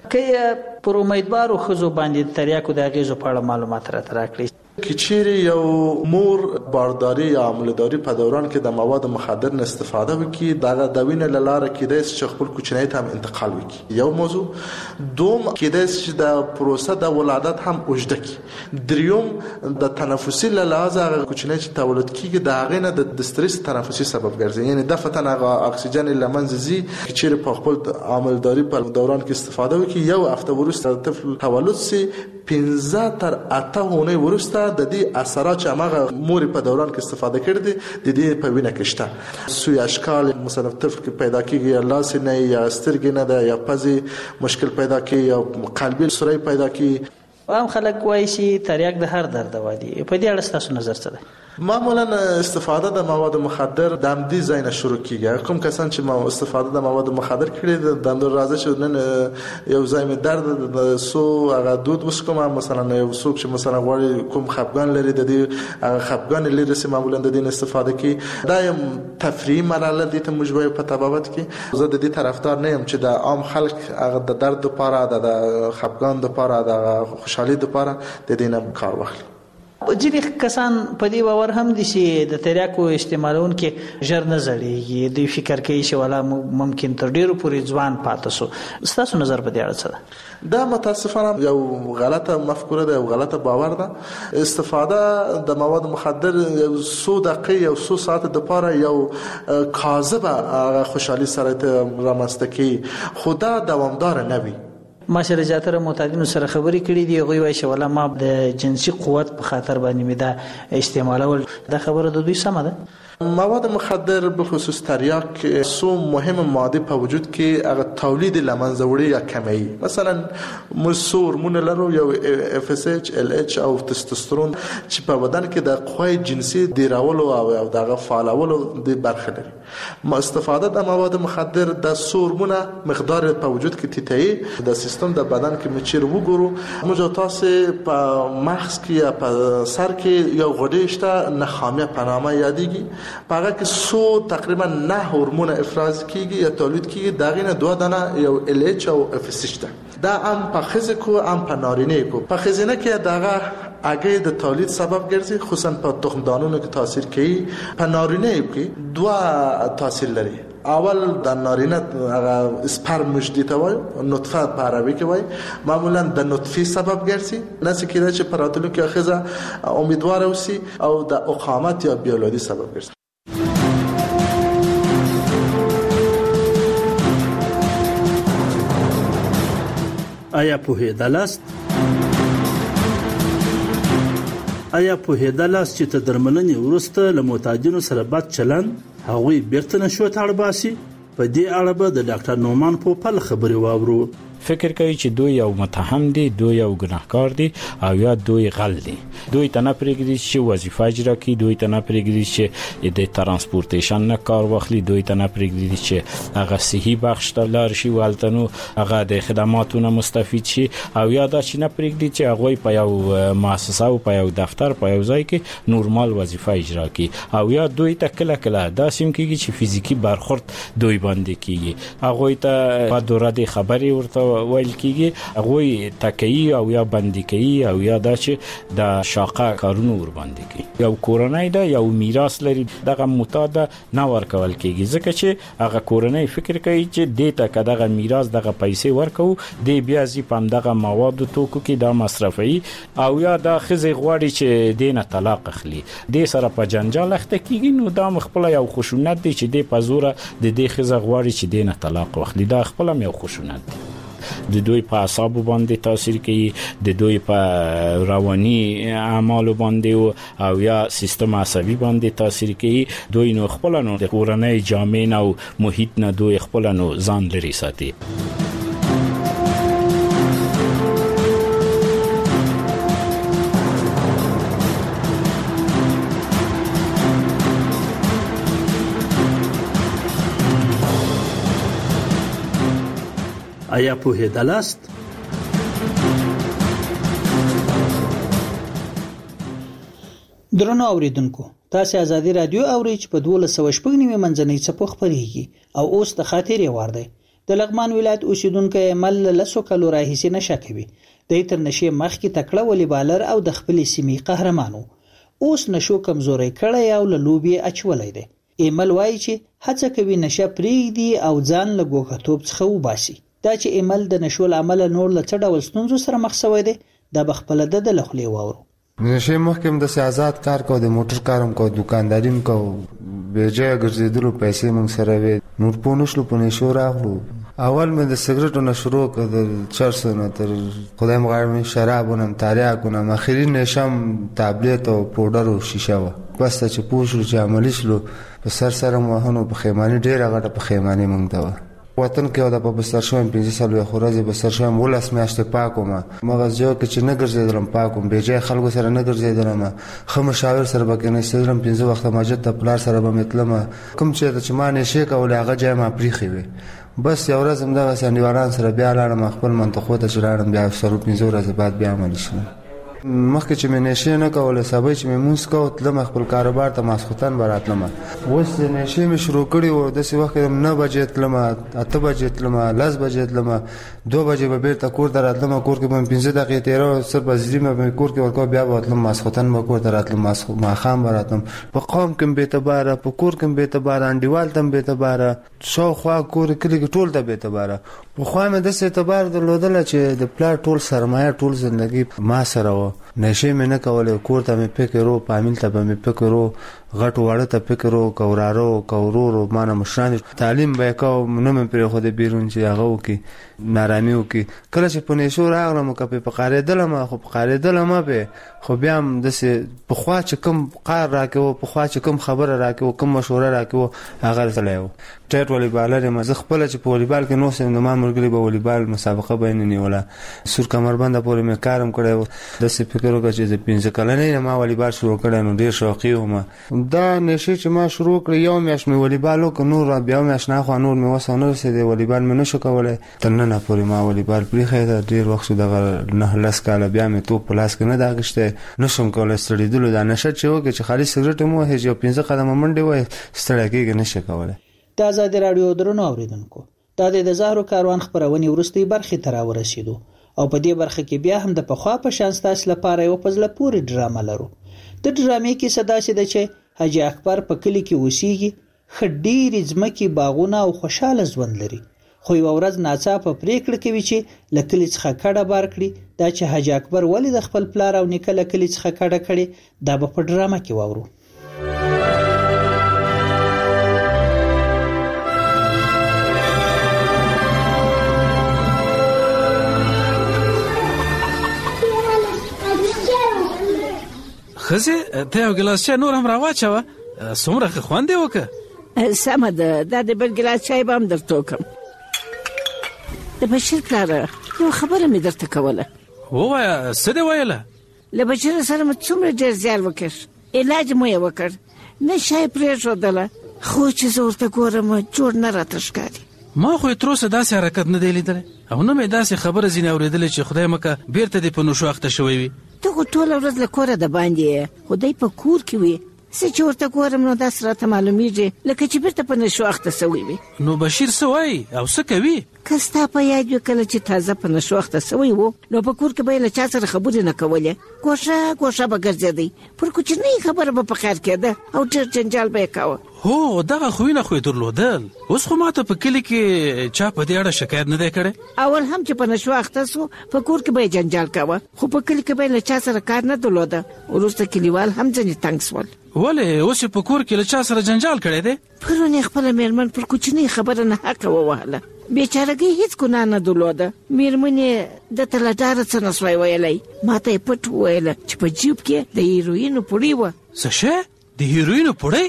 که پر امیدوارو ښځو باندې تریاکو د اغېزو په اړه معلومات راته راکړئ. که چیرې یو مور بارداری یا عملداری په دوران کې د مواد مخدر نه استفاده وکړي، دغه د وینې له لارې کېدای شي چې خپل کوچنی ته هم انتقال وکړي. یو موضوع. دوم، کېدای شي چې د پروسه د ولادت هم اوږده کړي. دریوم، د تنفسي له لحاظه هغه کوچنی چې تولد کېږي د هغې نه د استرس تنفسي سبب ګرځي، یعنی دفتن هغه اکسیجن له منځه ځي. که چیرې په خپل عملداری په دوران کې استفاده وکړي، یو هفته وروسته د طفل تولد سي، پنځه تر اته اونۍ وروسته د دې اثرات چې هغه مور په دوران کې استفاده کړې دي د دې په وینه کې شته. سوی اشکال مثلا طفل کې پیدا کیږي، یا لاس نه یا سترګې نه ده، یا پزې مشکل پیدا کوي، یا قلبي سوري پیدا کوي. عام خلک وایي چې تریاک د هر درد دوا دي. په دې اړه تاسو نظر څه دی؟ معمولا استفاده د مواد مخدر د امدی ځای نه شروع کیږي. کوم کسان چې ما استفاده د مواد مخدر کړي د اندر راځي چې نن یو ځای می درد د سو هغه دود وس کوم، مثلا یو څوک چې مثلا غواړي کوم خفګان لري د دې هغه خفګان لري چې معمولا د دې استفاده کوي. دا یم تفریحي مرحله دي ته مجبور په تبابت کې. زه د دې طرفدار نه یم چې د عام خلک هغه د درد لپاره د خفګان لپاره د خوشحالي لپاره د دې نه کار واخلي. ځینې کسان په دې باور هم دي چې د تریاکو استعمالونکي ژر نه زړېږي. دوی فکر کوي چې والا ممکن تر ډېرو پورې ځوان پاتې سو. ستاسو نظر په دې اړه څه ده؟ دا متاسفانه یو غلطه مفکوره ده، یو غلطه باور ده. استفاده د مواد مخدر یو څو دقیقې یو څو ساعت د پاره یو کاذبه خوشحالي سره رامنځته کوي، خو دا دوامدار نه وي. ما سره زیاتره معتادینو سره خبرې کړې دي، هغوی وایي چې ولا ما د جنسي قوت په خاطر باندې مې دا استعمالول. دا خبره د دوی سمه ده؟ مواد مخدر بخصوص تریاک سو مهم ماده په وجود کې هغه تولید لمنځه وړي یا کمی. مثلا مسور مون لرو یو اف اس اچ ال اچ او تستوسترون چې په بدن کې د قوی جنسي دیراولو او دغه فعالولو د برخه لري. ما استفاده د مواد مخدر د سورمونه مقدار په وجود کې تیتای د سیستم د بدن کې مچیر وګورو موږ تاسو په مغز کې یا په سر کې یو غوډه شته نخامه پنامه یادېږي. پاګه کې سو تقریبا نه هورمون افراز کیږي یا تولید کیږي. داغه نه دوه دانه یو ال اچ او اف اس اچ ده. دا ام په خزه کو ام په نارینه کو په خزینه کې داغه اگه د تولید سبب ګرځي، خصوصا په تخم دانونو کې تاثیر کوي. په نارینه کې دوه تاثیر لري. اول د نارینه هغه سپرم مجدی ته وای نطفه په عربي کې وای معمولا د نطفه سبب ګرځي نس کېدای چې په راتلونکي اخیزه امیدوار اوسي او د اقامت یا بیولادي سبب ګرځي. آیا پوهېدلاست آیا پوهېدلاست چې تر درملنې وروسته له معتادینو سره بد چلند هغوی بیرته نشو ته اړ باسي؟ په دې اړه به د ډاکټر نومان پوپل خبرې واورو. فکر کوي چې دوی یو متهم دي، دوی یو ګناهکار دي او یا دوی غل دي. دوی ته نه پرېږدي چې وظیفه اجرا کړي، دوی ته نه پرېږدي چې د ترانسپورټیشن نه کار واخلي، دوی ته نه پرېږدي چې هغه صحي بخش ته لاړ شي ولته نو هغه د خدماتو نه مستفید شي او یا دا چې نه پرېږدي چې هغوی په یو مؤسسه او په یو دفتر په یو ځای کې نورمال وظیفه اجرا کړي او یا دوی ته کله کله داسې هم کېږي چې فزیکي برخورد دوی باندې کېږي. هغوی ته په دوره د خبرې ورته ویل کېږي، هغوی تکیي او یا بندي کوي او یا دا چې د شاقه کارونو ور باندې کوي. یو کورنۍ ده، یو میراث لري، دغه معتاد نه ورکول کېږي ځکه چې هغه کورنۍ فکر کوي چې دې ته که دغه میراث دغه پیسې ورکو دې بیا ځي په همدغه موادو توکو کې دا مصرفوي او یا دا ښځې غواړي چې دې نه طلاق اخلي، دې سره په جنجال اخته کېږي. نو دا خپله یو خشونت دی چې دې په زوره د دې ښځه غواړي چې دې نه طلاق واخلي. دا خپله هم یو خشونت دی. د دوی په اعصابو باندې تاثیر کوي، د دوی په رواني اعمالو باندې او یا سیستم عصبي باندې تاثیر کوي. دوی نو خپل نو د کورنۍ جامع او محیط نه دوی خپل نو ځان لري ساتي. آیا پوهېدلاست؟ درنو اوریدونکو، تاسو ازادي رادیو اورئ چې په دولس سوه شپږ نیمه منځنۍ څپو خپرېږي او اوس د خاطرې وار دی. د لغمان ولایت اوسیدونکو مل لسو کلو راهیسې نشه کوي. د تر نشې مخکې تکړه والیبالر او د خپلې سیمې قهرمانو. اوس نشو کمزوري کړی او له لوبې اچولی دی. ایمل وایي چې هڅه کوي نشه پرېږدي او ځان له ګوښه‌توب څخه وباسي. دا چې ایمل د نشو له امله نور له څه ډول ستونزو سره مخ شوی دی دا به خپله د ده له خولې واورو. نشې مخکې هم داسې آزاد کار کو، د موټر کار هم کو، دوکانداري هم کو، بېځایه ګرځېدلو پیسې موږ سره وې، نور پوه نه شلو په نشو راغلو. اول مې د سګرټو نه شروع کړه، د چرسو نه تر خدای مغواړي مې شرابونه هم تریاکو نه، اخري نشه هم تابلیت او پوډر او شیشه وه. بس ته چې پوه شلو چې عملي شلو په سر سره مو وهنو پښیماني ډېره غټه پښیماني موږ ته وه. وطن کې او د په بستر شوم پنځه څلوېښت ورځې بستر شوم، ولس میاشتې پاک وم. مغز جو کې چې نه ګرځېدلم پاک وم، بېځایه خلکو سره نه ګرځېدلم، ښه مشاور سره به کېناستېدلم، پنځه وخته مسجد ته پلار سره به مې تلم. کوم چېرته چې ما نشې کولې هغه ځای ما پرېښې وې. بس یو ورځ همدغسې انډیوالان سره بیا لاړم خپل منطقو ته چې لاړم، بیا څلور پنځه ورځې بعد بیا عملي شوم. مخکې چې مې نشې نه کوله، سبا چې مې مونځ کوه تلم خپل کاروبار ته، ماسخوتن به راتلم. اوس نشې مې شروع کړې وه، داسې وخت کې نه بجې تلم، اته بجې تلم، لس بجې تلم، دوه بجې به بېرته کور ته راتلم. کور کې به مې پنځه دقیقې تېروه، صرف بزري به مې کور کې ورکوه، بیا به وتلم ماسخوتن به کور ته راتلم، ماښام به راتلم. په قوم کې هم بېاعتباره، په کور کې هم بېاعتباره، انډیوال ته هم بېاعتباره، شاوخوا کور کلي کې ټول ته بېاعتباره. پخوا مې داسې اعتبار درلودله چې د پلار ټول سرمایه ټول زندګي ما سره وه. نشې مې نه کولې، کور ته مې فکر و، فامیل ته به مې فکر و، غټو واړه ته فکر و، که وراره و که ورور و، ما نه مشران دي. تعلیم به یې کوه، نه مې پرېښودی بیرون چې هغه وکړي، نارامي وکړي. کله چې په نشو راغلم که پې په قارېدلم، خو په قارېدلم پې، خو بیا هم داسې پخوا چې کوم قار راکوه، پخوا چې کوم خبره راکوه، کوم مشوره راکوه، هغه سړی و. ټیټ والیبالر یم زه خپله، چې په والیبال کې نوست یم، د ما ملګري به والیبال مسابقه به یې نه نیوله. سور کمربنده پورې مې کار هم کړی و. داسې فکر وکړه چې د پنځه کلنۍ نه ما والیبال شروع کړی، نو ډېر شوقي وم. دا نشې چې ما شروع کړې، یو میاشت مې والیبال وکړ، نور بیا میاشت نه خوا نور مې وس ونه رسېدی، والیبال مې نه شو کولی. تر ننه پورې ما والیبال پرېښی ده، ډېر وخت شو، دغه نهه لس کاله بیا مې توپ په لاس کې نه ده اخیستی، نه شم کولی ستړېدلو. دا نشه چې وکړې چې خالي سګرټ هم ووهې، یو پنځه قدمه منډې ووهې، ستړی کېږې، نه شې کولی. د ازادي راډیو درنو اوریدونکو، دا د زهرو کاروان خپرونې وروستۍ برخې ته راورسېدو او په دې برخه کې بیا هم د پخوا په شان ستاسو لپاره یو په زړه پورې ډرامه لرو. د ډرامې کیسه داسې ده چې حاجي اکبر په کلي کې اوسېږي خډيري ځمکې باغونه او خوشاله ژوند لري، خو یو ورځ ناڅاپه پریکړه کوي چې له کلي څخه کډه بار کړي. دا چې حاجي اکبر ولې د خپل پلار او نیکه له کلي څخه کډه کړي دا به په ډرامه کې واورو. خزه ته یو ګلاس چای نور هم راواچوه، څومره ښه خوند یې وکړه. سمه ده، دا د بل ګلاس چای به هم درته وکړم. د بشیر پلاره یو خبره مې درته کوله. ووایه څه دې ویله؟ له بشیر سره مې څومره ډېر زیار وکړ، علاج مو یې وکړ، نشه یې پرېښودله، خو چې زه ورته ګورم جوړ نه راته ښکاري. ما خو یې تر اوسه داسې حرکت نه دی لیدلی او نه مې داسې خبره ځینې اورېدلې چې خدای مکه بیرته دې په نشو اخته شوی وي. ته خو ټوله ورځ له کوره د باندې یې، خو دی په کور کې وي. زه چې ورته ګورم نو داسې راته معلومیږي لکه چې بیرته په نشو اخته سوی وي. نو بشیر څه وایي او څه کوي؟ که ستا په یاد وي کله چې تازه په نشو اخته سوی و نو په کور کې به یې له چا سره خبرې نه کولې، ګوښه ګوښه به ګرځېدی، پر کوچنۍ خبره به په خیر کېده او ډېر جنجال به یې کاوه. هو دغه خویونه خو یې درلودل. اوس خو ماته په کلي کې چا په دې اړه شکایت نه دی کړی. اول هم چې په نشو اخته سو په کور کې به یې جنجال کاوه، خو په کلي کې به یې له چا سره کار نه درلوده. وروسته کلیوال هم ځینې تنګ سول. ولې اوس په کور کې له چا سره جنجال کړی دی؟ پرون یې خپله مېرمن پر کوچنۍ خبره نه حقه ووهله. بیچارګۍ هیڅ ګناه نه درلوده. مېرمن یې درته له ډاره څه نه سوی ویلی، ما ته یې پټ وویله چې په جیب کې د هیروینو پوړۍ وه. څه شی؟ د هیروینو پوړۍ؟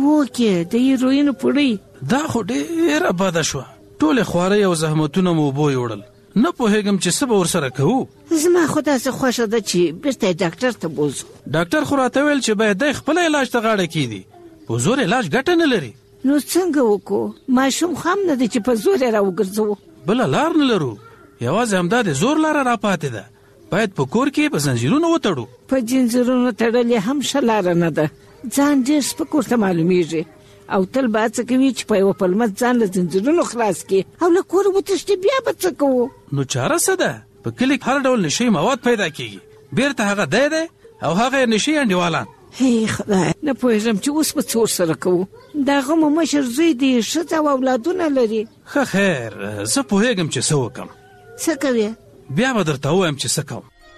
وکې د هیروینو پوړۍ. دا خو ډېره بده شوه. ټولې خوارۍ او زحمتونه مو اوبو یوړل. نه پوهېږم چې څه به ورسره کوو. زما خو داسې خوښه ده چې بیرته یې ډاکټر ته بوځو. ډاکټر خو راته ویل چې باید دی خپله علاج ته غاړه کېږدي، په زور علاج ګټه نه لري. نو څنګه وکړو؟ ماشوم خو هم نه دی چې په زور یې راوګرځوو. بله لار نه لرو، یوازې همدا د زور لاره راپاتې ده. باید په کور کې په زنځیرونو وتړو. په زنځیرونو تړل یې هم ښه لاره نه ده. ځان ډېر سپک ورته معلومیږي او تل به هڅه کوي چې په یوه پلمه ځان له زنځیرونو خلاص کړي او له کوره وتښتي. بیا به څه کوو؟ نو چاره څه ده؟ په کلي کې هر ډول نشي مواد پیدا کېږي، بیرته هغه دی دی او هغه یې نشي انډیوالان. هی خدای، نه پوهېږم چې اوس به څه ورسره کوو. د هغه مو مشر زوی دی، ښځه او اولادونه لري. ښه خیر، زه پوهېږم چې څه وکړم. څه کوې؟ بیا به درته ووایم چې څه کوم.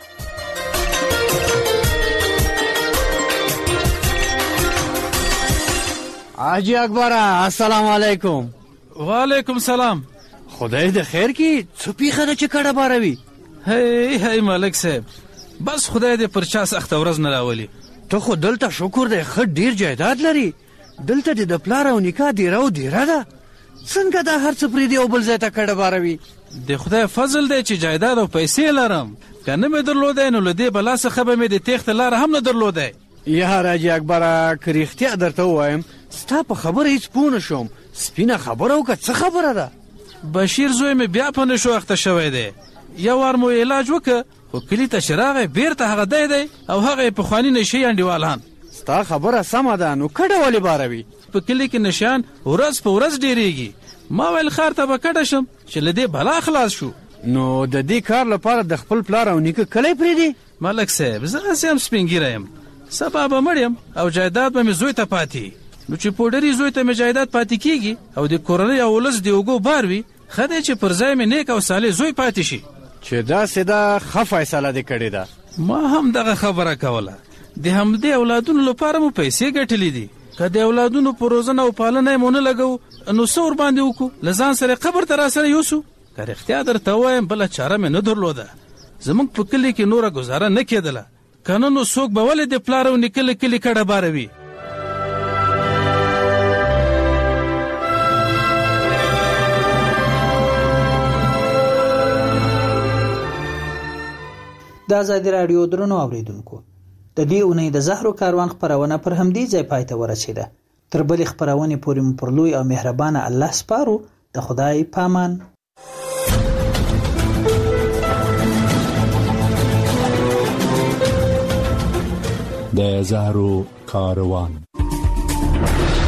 حاجی اکبره السلام علیکم. وعلیکم سلام. خدای د خیر کې څه پیښه ده چې کډه باروي؟ هی هی ملک صاحب، بس خدای دې پر چا سخته ورځ نه راولي. ته خو دلته شکر دی ښه ډیر جایداد لري، دلته دې د پلار او نیکه دیره او دیره ده، څنګه دا هر څه پرېږدي او بل ځای ته کډه باروي؟ د خدای فضل دی چې جایداد او پیسې لرم، که نه مې درلودی نو له دې بلا څخه به مې د تېښتې لاره هم نه درلودی. یا حاجي اکبره که رښتیا درته ووایم ستا په خبره هیڅ پوه نه شوم، سپینه خبره وکړه څه خبره ده؟ بشیر زوی مې بیا په نشو اخته شوی دی. یو وار مو علاج وکړه خو کلي ته چې راغی بیرته هغه دی دی او هغه یې پخواني نشي انډیوالان. ستا خبره سمه ده، نو کډه ولې باروي؟ په کلي کې نشیان ورځ په ورځ ډېرېږي. ما ویل ښار ته به کډه شم چې له دې بلا خلاص شو. نو د دې کار لپاره د خپل پلار او نیکه کلی پرېږدي؟ ملک صاحب، زه هسې هم سپین ږیری یم، سبا به مړ یم او جایداد به مې زوی ته پاتې. نو چې پوډري زوی ته مې جایداد پاتې کېږي او د کورنۍ او ولس د اوږو بار وي، ښه دی چې پر ځای مې نیک او صالح زوی پاتې شي. چې داسې ده ښه فیصله دې کړې ده. ما هم دغه خبره کوله. د همدې اولادونو لپاره مو پیسې ګټلې دي، که د اولادونو په روزنه او پالنه یې مو نه لګو نو څه ورباندې وکړو؟ له ځان سره قبر ته را سره یوسو. که رښتیا درته ووایم بله چاره مې نه درلوده. زموږ په کلي کې نوره ګزاره نه کېدله، که نه نو څوک به ولې د پلار او نیکه له کلي کډه باروي. د ازادي راډیو درنو اوریدونکو، د دې اونۍ د زهرو کاروان خپرونه پر همدې ځای پای ته ورسېده. تر بلې خپرونې پورې مو پر لوی او مهربانه الله سپارو. د خدای پامان. د زهرو کاروان.